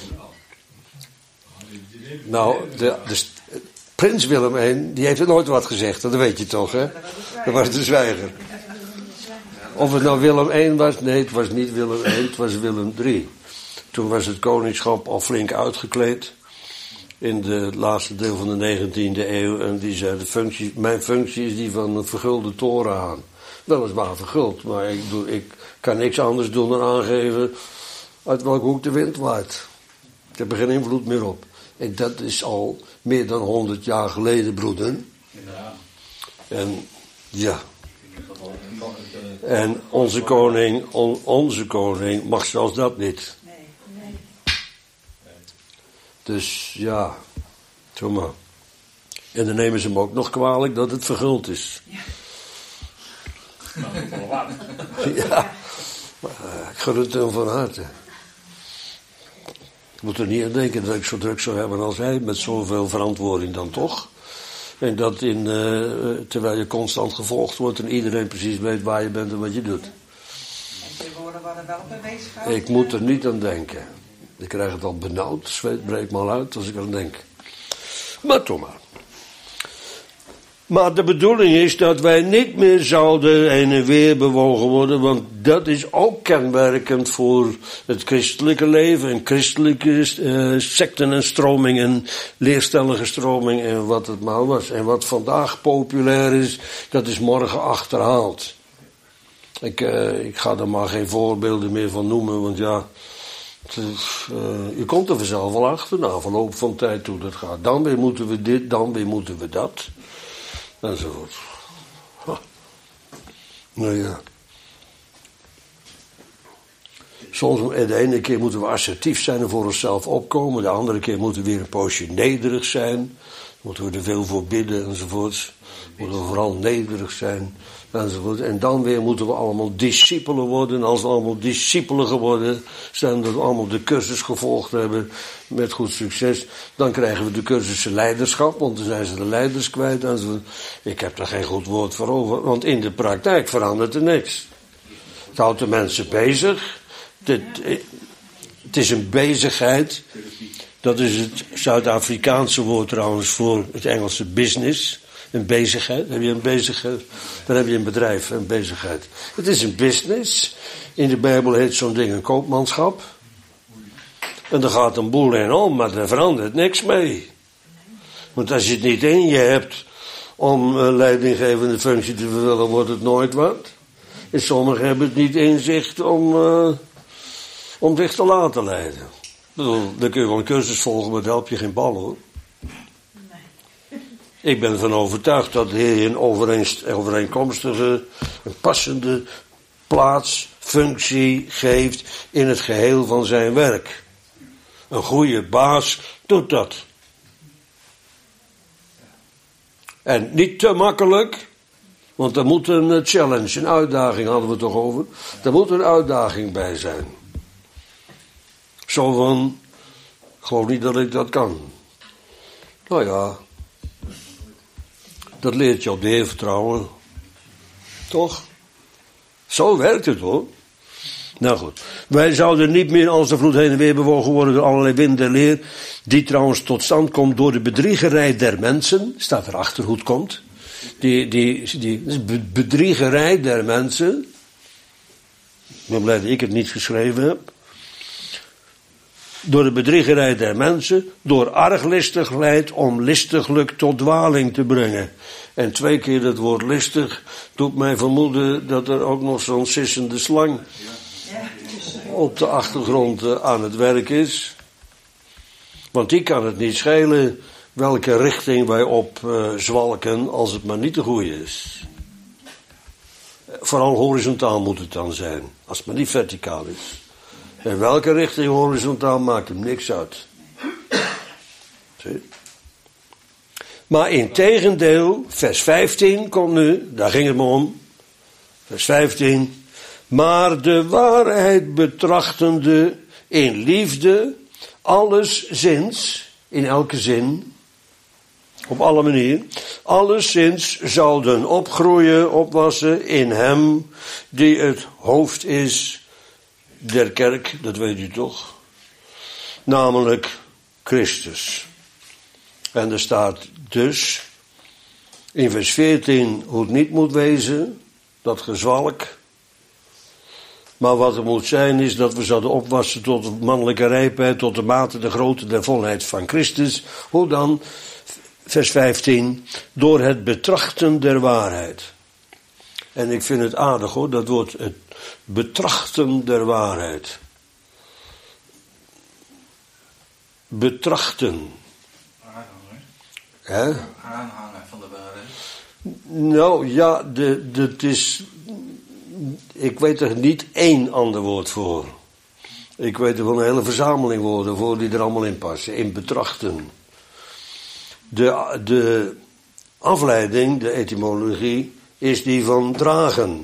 Nou, de, de, prins Willem één, die heeft er nooit wat gezegd, dat weet je toch, hè? Dat was de zwijger. Of het nou Willem één was, nee, het was niet Willem één, het was Willem drie. Toen was het koningschap al flink uitgekleed. In de laatste deel van de negentiende eeuw. En die zei, de functie, mijn functie is die van een vergulde torenhaan. Weliswaar verguld, maar ik, doe, ik kan niks anders doen dan aangeven uit welke hoek de wind waait. Ik heb er geen invloed meer op. En dat is al meer dan honderd jaar geleden, broeder. Ja. En ja. En onze koning, on, onze koning mag zelfs dat niet. Nee, nee. Dus ja, doe maar. En dan nemen ze hem ook nog kwalijk dat het verguld is. Ja. Ja, maar uh, ik gun het hem van harte. Ik moet er niet aan denken dat ik zo druk zou hebben als hij, met zoveel verantwoording dan toch. En dat in, uh, terwijl je constant gevolgd wordt en iedereen precies weet waar je bent en wat je doet. En je woorden worden wel bewezen gehouden. Ik moet er niet aan denken. Ik krijg het al benauwd, zweet breekt me al uit als ik eraan denk. Maar toch maar. Maar de bedoeling is dat wij niet meer zouden heen en weer bewogen worden, want dat is ook kenmerkend voor het christelijke leven en christelijke uh, secten en stromingen, leerstellige stromingen en wat het maar was. En wat vandaag populair is, dat is morgen achterhaald. Ik, uh, ik ga er maar geen voorbeelden meer van noemen, want ja, het is, uh, je komt er vanzelf wel achter na verloop van tijd hoe dat gaat. Dan weer moeten we dit, dan weer moeten we dat. Enzovoort. Huh. Nou ja. Soms, de ene keer moeten we assertief zijn en voor onszelf opkomen. De andere keer moeten we weer een poosje nederig zijn. Moeten we er veel voor bidden enzovoorts. Moeten we vooral nederig zijn enzovoort. En dan weer moeten we allemaal discipelen worden. Als we allemaal discipelen geworden zijn, dat we allemaal de cursus gevolgd hebben met goed succes. Dan krijgen we de cursussen leiderschap, want dan zijn ze de leiders kwijt. Enzovoort. Ik heb er geen goed woord voor over, want in de praktijk verandert er niks. Het houdt de mensen bezig. Het, het is een bezigheid. Dat is het Zuid-Afrikaanse woord trouwens voor het Engelse business. Een bezigheid. Heb je een bezigheid? Dan heb je een bedrijf, een bezigheid. Het is een business. In de Bijbel heet zo'n ding een koopmanschap. En er gaat een boel in om, maar daar verandert niks mee. Want als je het niet in je hebt om een leidinggevende functie te vervullen, wordt het nooit wat. En sommigen hebben het niet in zich om, uh, om zich te laten leiden. Ik bedoel, dan kun je wel een cursus volgen, maar daar help je geen bal hoor. Ik ben ervan overtuigd dat de Heer een overeenkomstige, een passende plaats, functie geeft in het geheel van zijn werk. Een goede baas doet dat. En niet te makkelijk, want er moet een challenge, een uitdaging hadden we het toch over. Er moet een uitdaging bij zijn. Zo van, ik geloof niet dat ik dat kan. Nou ja, dat leert je op de Heer vertrouwen. Toch? Zo werkt het hoor. Nou goed. Wij zouden niet meer als de vloed heen en weer bewogen worden door allerlei wind en leer. Die trouwens tot stand komt door de bedriegerij der mensen. Staat erachter hoe het komt. Die, die, die bedriegerij der mensen. Ik ben blij dat ik het niet geschreven heb. Door de bedriegerij der mensen, door arglistigheid om listiglijk tot dwaling te brengen. En twee keer het woord listig doet mij vermoeden dat er ook nog zo'n sissende slang op de achtergrond aan het werk is. Want die kan het niet schelen welke richting wij op uh, zwalken als het maar niet de goede is. Vooral horizontaal moet het dan zijn, als het maar niet verticaal is. In welke richting horizontaal maakt hem niks uit. Zie? Maar in tegendeel, vers vijftien komt nu, daar ging het me om. Vers vijftien. Maar de waarheid betrachtende in liefde, alleszins, in elke zin, op alle manieren, alleszins zouden opgroeien, opwassen in hem die het hoofd is der kerk, dat weet u toch, namelijk Christus. En er staat dus in vers veertien hoe het niet moet wezen, dat gezwalk. Maar wat er moet zijn is dat we zouden opwassen tot de mannelijke rijpheid, tot de mate, de grootte der volheid van Christus. Hoe dan? Vers vijftien, door het betrachten der waarheid. En ik vind het aardig hoor, dat woord het betrachten der waarheid. Betrachten. Aanhanger. Hè? Aanhanger van de waarheid. Nou ja, de, de, het is, ik weet er niet één ander woord voor. Ik weet er wel een hele verzameling woorden voor die er allemaal in passen. In betrachten. De, de afleiding, de etymologie, is die van dragen.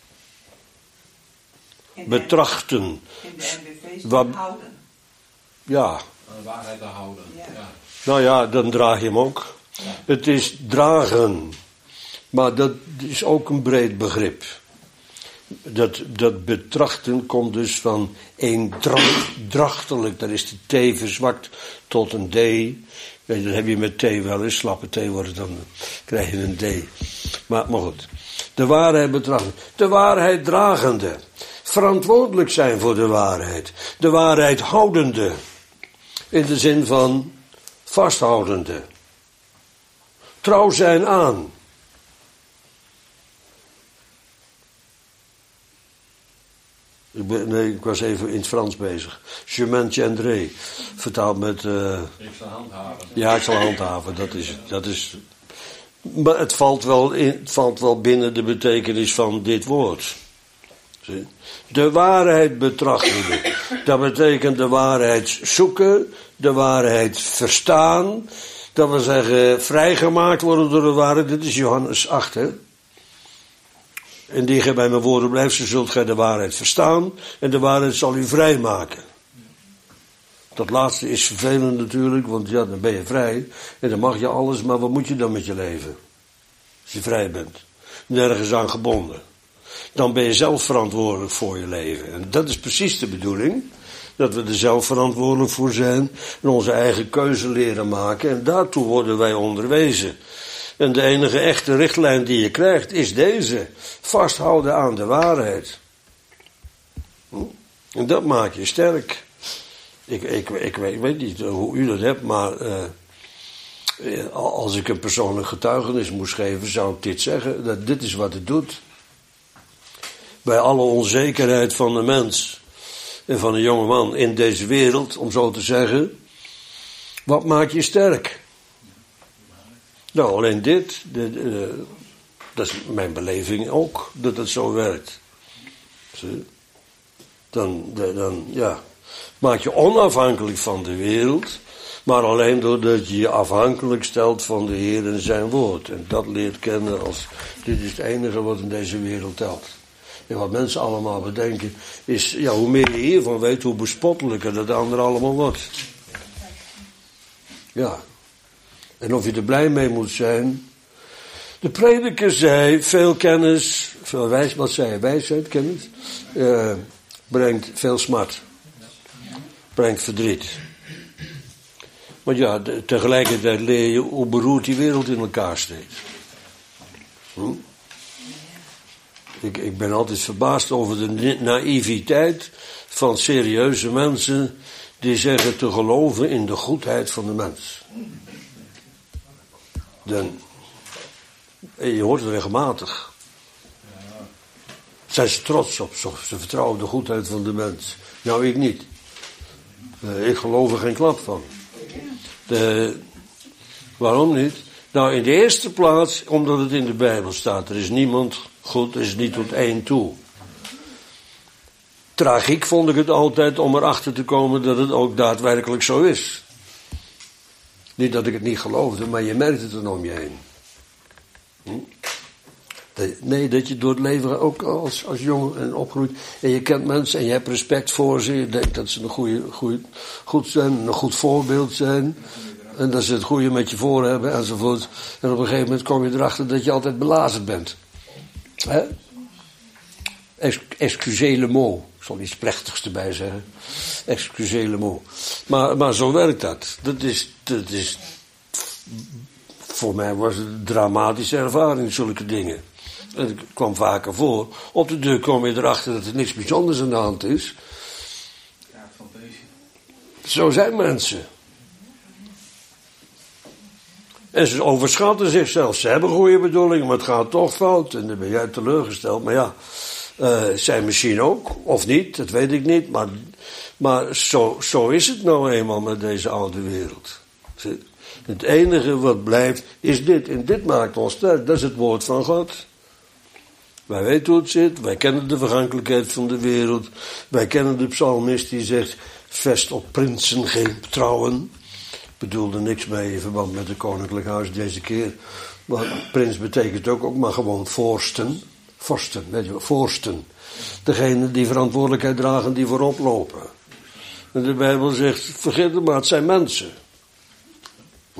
In Betrachten. In de M B V Wat- houden. Ja, De waarheid te houden. Ja. Ja. nou ja, dan draag je hem ook. Het is dragen. Maar dat is ook een breed begrip. Dat, dat betrachten komt dus van eendrachtelijk. Daar is de T verzwakt tot een D. Weet je, dat heb je met T wel eens. Slappe T wordt het, dan krijg je een D. Maar, maar goed. De waarheid betrachten. De waarheid dragende. Verantwoordelijk zijn voor de waarheid. De waarheid houdende. In de zin van vasthoudende. Trouw zijn aan. Ik, ben, nee, ik was even in het Frans bezig. Je maintiendrai. Vertaald met... Uh, Ik zal handhaven. ja, ik zal handhaven. Dat is, dat is... Maar het valt, wel in, het valt wel binnen de betekenis van dit woord. Zie? De waarheid betrachten. Dat betekent de waarheid zoeken. De waarheid verstaan. Dat wil zeggen, vrijgemaakt worden door de waarheid. Dit is Johannes acht, hè. En die gij bij mijn woorden blijft, zo zult gij de waarheid verstaan. En de waarheid zal u vrijmaken. Dat laatste is vervelend natuurlijk, want ja, dan ben je vrij. En dan mag je alles, maar wat moet je dan met je leven? Als je vrij bent. Nergens aan gebonden. Dan ben je zelf verantwoordelijk voor je leven. En dat is precies de bedoeling. Dat we er zelf verantwoordelijk voor zijn. En onze eigen keuze leren maken. En daartoe worden wij onderwezen. En de enige echte richtlijn die je krijgt is deze. Vasthouden aan de waarheid. En dat maakt je sterk. Ik, ik, ik, ik weet niet hoe u dat hebt, maar uh, als ik een persoonlijk getuigenis moest geven, zou ik dit zeggen. Dat dit is wat het doet. Bij alle onzekerheid van de mens en van een jongeman in deze wereld, om zo te zeggen. Wat maakt je sterk? Nou, alleen dit. De, de, de, dat is mijn beleving ook, dat het zo werkt. Dan, de, dan, ja, maak je onafhankelijk van de wereld, maar alleen doordat je je afhankelijk stelt van de Heer en zijn woord. En dat leert kennen als, dit is het enige wat in deze wereld telt. En wat mensen allemaal bedenken is, ja, hoe meer je hiervan weet, hoe bespottelijker dat de ander allemaal wordt. Ja. En of je er blij mee moet zijn. De prediker zei, veel kennis, veel wijs, wat zei hij, wijsheid, kennis, uh, brengt veel smart. Brengt verdriet. Want ja, de, tegelijkertijd leer je hoe beroerd die wereld in elkaar steekt. Hm? Ik, ik ben altijd verbaasd over de naïviteit van serieuze mensen die zeggen te geloven in de goedheid van de mens. Dan, je hoort het regelmatig. Zijn ze trots op, ze vertrouwen de goedheid van de mens. Nou, ik niet. Uh, ik geloof er geen klap van. De, waarom niet? Nou, in de eerste plaats, omdat het in de Bijbel staat. Er is niemand goed, er is niet tot één toe. Tragiek vond ik het altijd om erachter te komen dat het ook daadwerkelijk zo is. Niet dat ik het niet geloofde, maar je merkt het dan om je heen. Hm? Nee, dat je door het leven ook als, als jongen en opgroeit. En je kent mensen en je hebt respect voor ze. Je denkt dat ze een goede, goede, goed zijn, een goed voorbeeld zijn. En dat ze het goede met je voor hebben enzovoort. En op een gegeven moment kom je erachter dat je altijd belazerd bent. Hè? Excusez le mot. Ik zal iets plechtigs erbij zeggen. Excusez le mot. Maar, maar zo werkt dat. Dat is, dat is... Voor mij was het een dramatische ervaring, zulke dingen. En het kwam vaker voor. Op de deur kom je erachter dat er niks bijzonders aan de hand is. Ja, van deze. Zo zijn mensen. En ze overschatten zichzelf. Ze hebben goede bedoelingen, maar het gaat toch fout. En dan ben jij teleurgesteld. Maar ja, uh, zij misschien ook. Of niet, dat weet ik niet. Maar, maar zo, zo is het nou eenmaal met deze oude wereld. Het enige wat blijft is dit. En dit maakt ons sterk. Dat is het woord van God. Wij weten hoe het zit. Wij kennen de vergankelijkheid van de wereld. Wij kennen de psalmist die zegt, vest op prinsen geen vertrouwen. Ik bedoelde niks mee in verband met het koninklijk huis deze keer. Maar prins betekent ook, ook maar gewoon vorsten. Vorsten, weet je wel, vorsten. Degene die verantwoordelijkheid dragen, die voorop lopen. En de Bijbel zegt, vergeet het maar, het zijn mensen. Hm?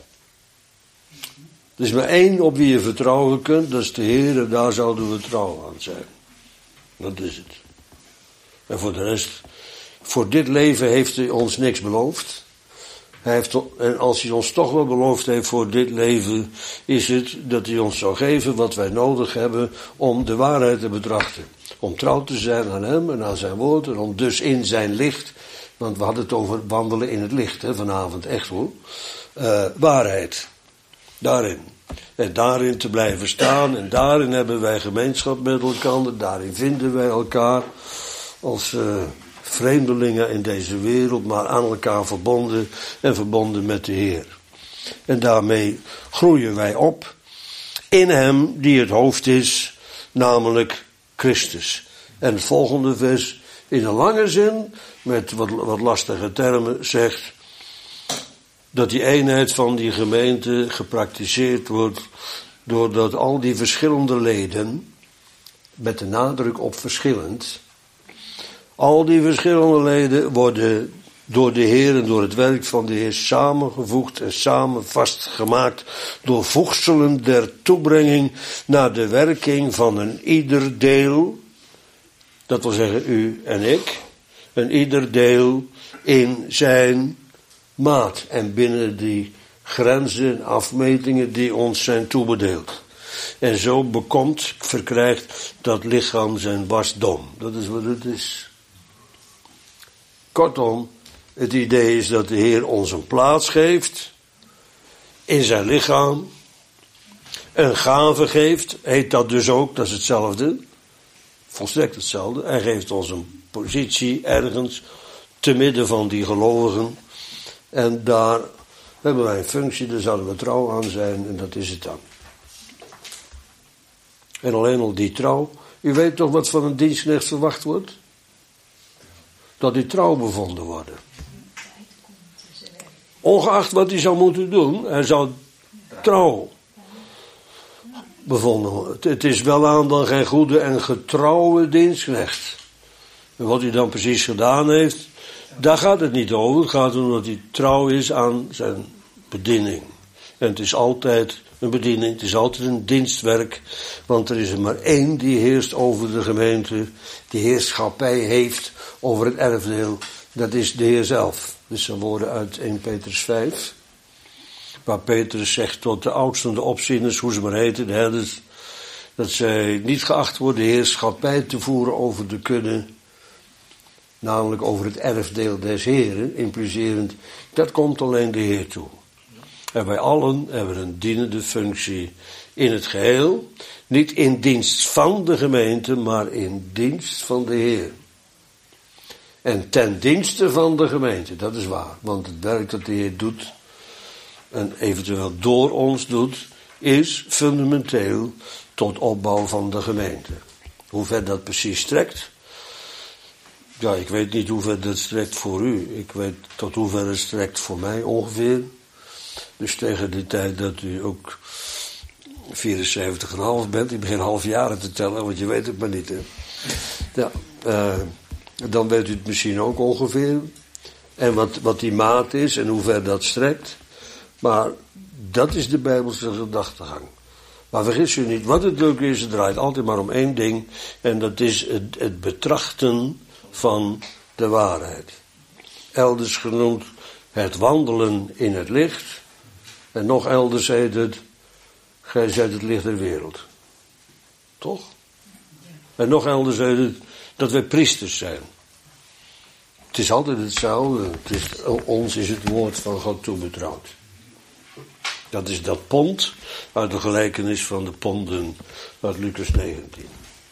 Er is maar één op wie je vertrouwen kunt, dat is de Heer, en daar zouden we trouw aan zijn. Dat is het. En voor de rest, voor dit leven heeft hij ons niks beloofd. Hij heeft, en als hij ons toch wel beloofd heeft voor dit leven, is het dat hij ons zou geven wat wij nodig hebben om de waarheid te betrachten. Om trouw te zijn aan hem en aan zijn woord en om dus in zijn licht, want we hadden het over wandelen in het licht, hè, vanavond, echt hoor. Uh, waarheid. Daarin. En daarin te blijven staan. En daarin hebben wij gemeenschap met elkaar. Daarin vinden wij elkaar als uh, vreemdelingen in deze wereld, maar aan elkaar verbonden en verbonden met de Heer. En daarmee groeien wij op in hem die het hoofd is, namelijk Christus. En het volgende vers in een lange zin, met wat, wat lastige termen, zegt: dat die eenheid van die gemeente gepraktiseerd wordt doordat al die verschillende leden, met de nadruk op verschillend, al die verschillende leden worden door de Heer en door het werk van de Heer samengevoegd en samen vastgemaakt door voegselen der toebrenging naar de werking van een ieder deel, dat wil zeggen u en ik, een ieder deel in zijn maat en binnen die grenzen en afmetingen die ons zijn toebedeeld. En zo bekomt, verkrijgt dat lichaam zijn wasdom. Dat is wat het is. Kortom, het idee is dat de Heer ons een plaats geeft in zijn lichaam, een gave geeft, heet dat dus ook, dat is hetzelfde, volstrekt hetzelfde. Hij geeft ons een positie ergens te midden van die gelovigen en daar hebben wij een functie, daar zouden we trouw aan zijn en dat is het dan. En alleen al die trouw, u weet toch wat van een dienstknecht verwacht wordt? Dat die trouw bevonden worden. Ongeacht wat hij zou moeten doen, hij zou trouw bevonden worden. Het is wel aan dan geen goede en getrouwe dienstknecht. En wat hij dan precies gedaan heeft, daar gaat het niet over. Het gaat om dat hij trouw is aan zijn bediening. En het is altijd een bediening, het is altijd een dienstwerk, want er is er maar één die heerst over de gemeente, die heerschappij heeft over het erfdeel, dat is de Heer zelf. Dus zijn woorden uit eerste Petrus vijf, waar Petrus zegt tot de oudsten, de opzieners, hoe ze maar heten, de herders, dat zij niet geacht worden heerschappij te voeren over de kudde, namelijk over het erfdeel des Heren, implicerend, dat komt alleen de Heer toe. En wij allen hebben een dienende functie in het geheel. Niet in dienst van de gemeente, maar in dienst van de Heer. En ten dienste van de gemeente, dat is waar. Want het werk dat de Heer doet, en eventueel door ons doet, is fundamenteel tot opbouw van de gemeente. Hoe ver dat precies strekt? Ja, ik weet niet hoe ver dat strekt voor u. Ik weet tot hoe ver het strekt voor mij ongeveer. Dus tegen de tijd dat u ook vierenzeventig komma vijf bent, ik begin halfjaren te tellen, want je weet het maar niet, hè. Ja, uh, dan weet u het misschien ook ongeveer. En wat, wat die maat is en hoe ver dat strekt. Maar dat is de Bijbelse gedachtegang. Maar vergis u niet, wat het ook is, het draait altijd maar om één ding. En dat is het, het betrachten van de waarheid. Elders genoemd het wandelen in het licht. En nog elders heet het, gij zijt het licht der wereld. Toch? En nog elders heet het, dat wij priesters zijn. Het is altijd hetzelfde. Het is, ons is het woord van God toebetrouwd. Dat is dat pond uit de gelijkenis van de ponden uit Lucas negentien.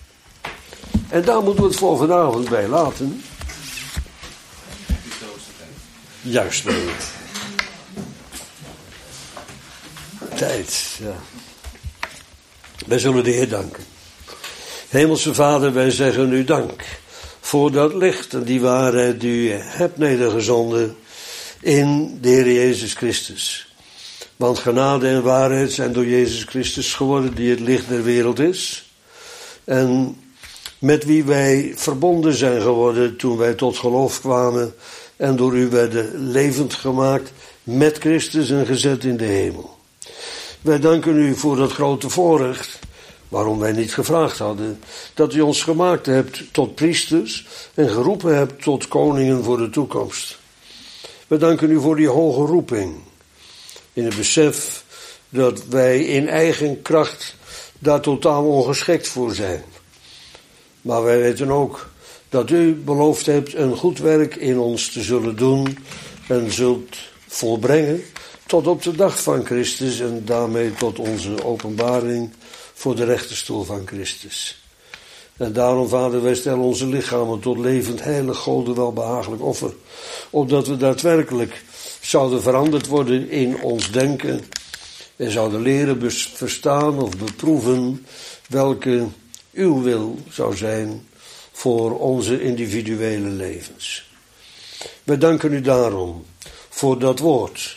En daar moeten we het voor vanavond bij laten. Juist, nee. Tijd, ja. Wij zullen de Heer danken. Hemelse Vader, wij zeggen u dank voor dat licht en die waarheid die u hebt nedergezonden in de Heer Jezus Christus. Want genade en waarheid zijn door Jezus Christus geworden, die het licht der wereld is. En met wie wij verbonden zijn geworden toen wij tot geloof kwamen en door u werden levend gemaakt met Christus en gezet in de hemel. Wij danken u voor dat grote voorrecht, waarom wij niet gevraagd hadden, dat u ons gemaakt hebt tot priesters en geroepen hebt tot koningen voor de toekomst. Wij danken u voor die hoge roeping, in het besef dat wij in eigen kracht daar totaal ongeschikt voor zijn. Maar wij weten ook dat u beloofd hebt een goed werk in ons te zullen doen en zult volbrengen tot op de dag van Christus en daarmee tot onze openbaring voor de rechterstoel van Christus. En daarom, Vader, wij stellen onze lichamen tot levend, heilig, Gode welbehagelijk offer, opdat we daadwerkelijk zouden veranderd worden in ons denken en zouden leren verstaan of beproeven welke uw wil zou zijn voor onze individuele levens. Wij danken u daarom voor dat woord,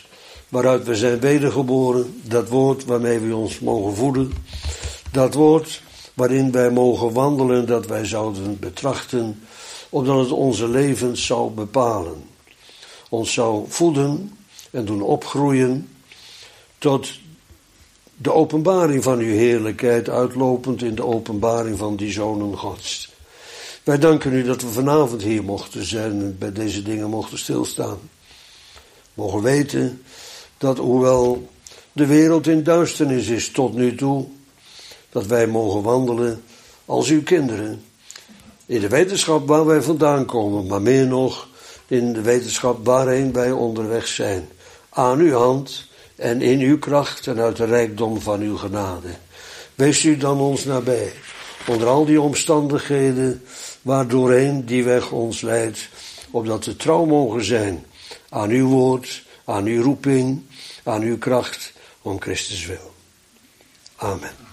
waaruit we zijn wedergeboren, dat woord waarmee we ons mogen voeden, dat woord waarin wij mogen wandelen, dat wij zouden betrachten, omdat het onze levens zou bepalen. Ons zou voeden en doen opgroeien tot de openbaring van uw heerlijkheid, uitlopend in de openbaring van die zonen Gods. Wij danken u dat we vanavond hier mochten zijn en bij deze dingen mochten stilstaan. Mogen weten dat hoewel de wereld in duisternis is tot nu toe, dat wij mogen wandelen als uw kinderen. In de wetenschap waar wij vandaan komen, maar meer nog in de wetenschap waarheen wij onderweg zijn. Aan uw hand en in uw kracht en uit de rijkdom van uw genade. Wees u dan ons nabij, onder al die omstandigheden waardoorheen die weg ons leidt, opdat we trouw mogen zijn aan uw woord, aan uw roeping, aan uw kracht, om Christus wil. Amen.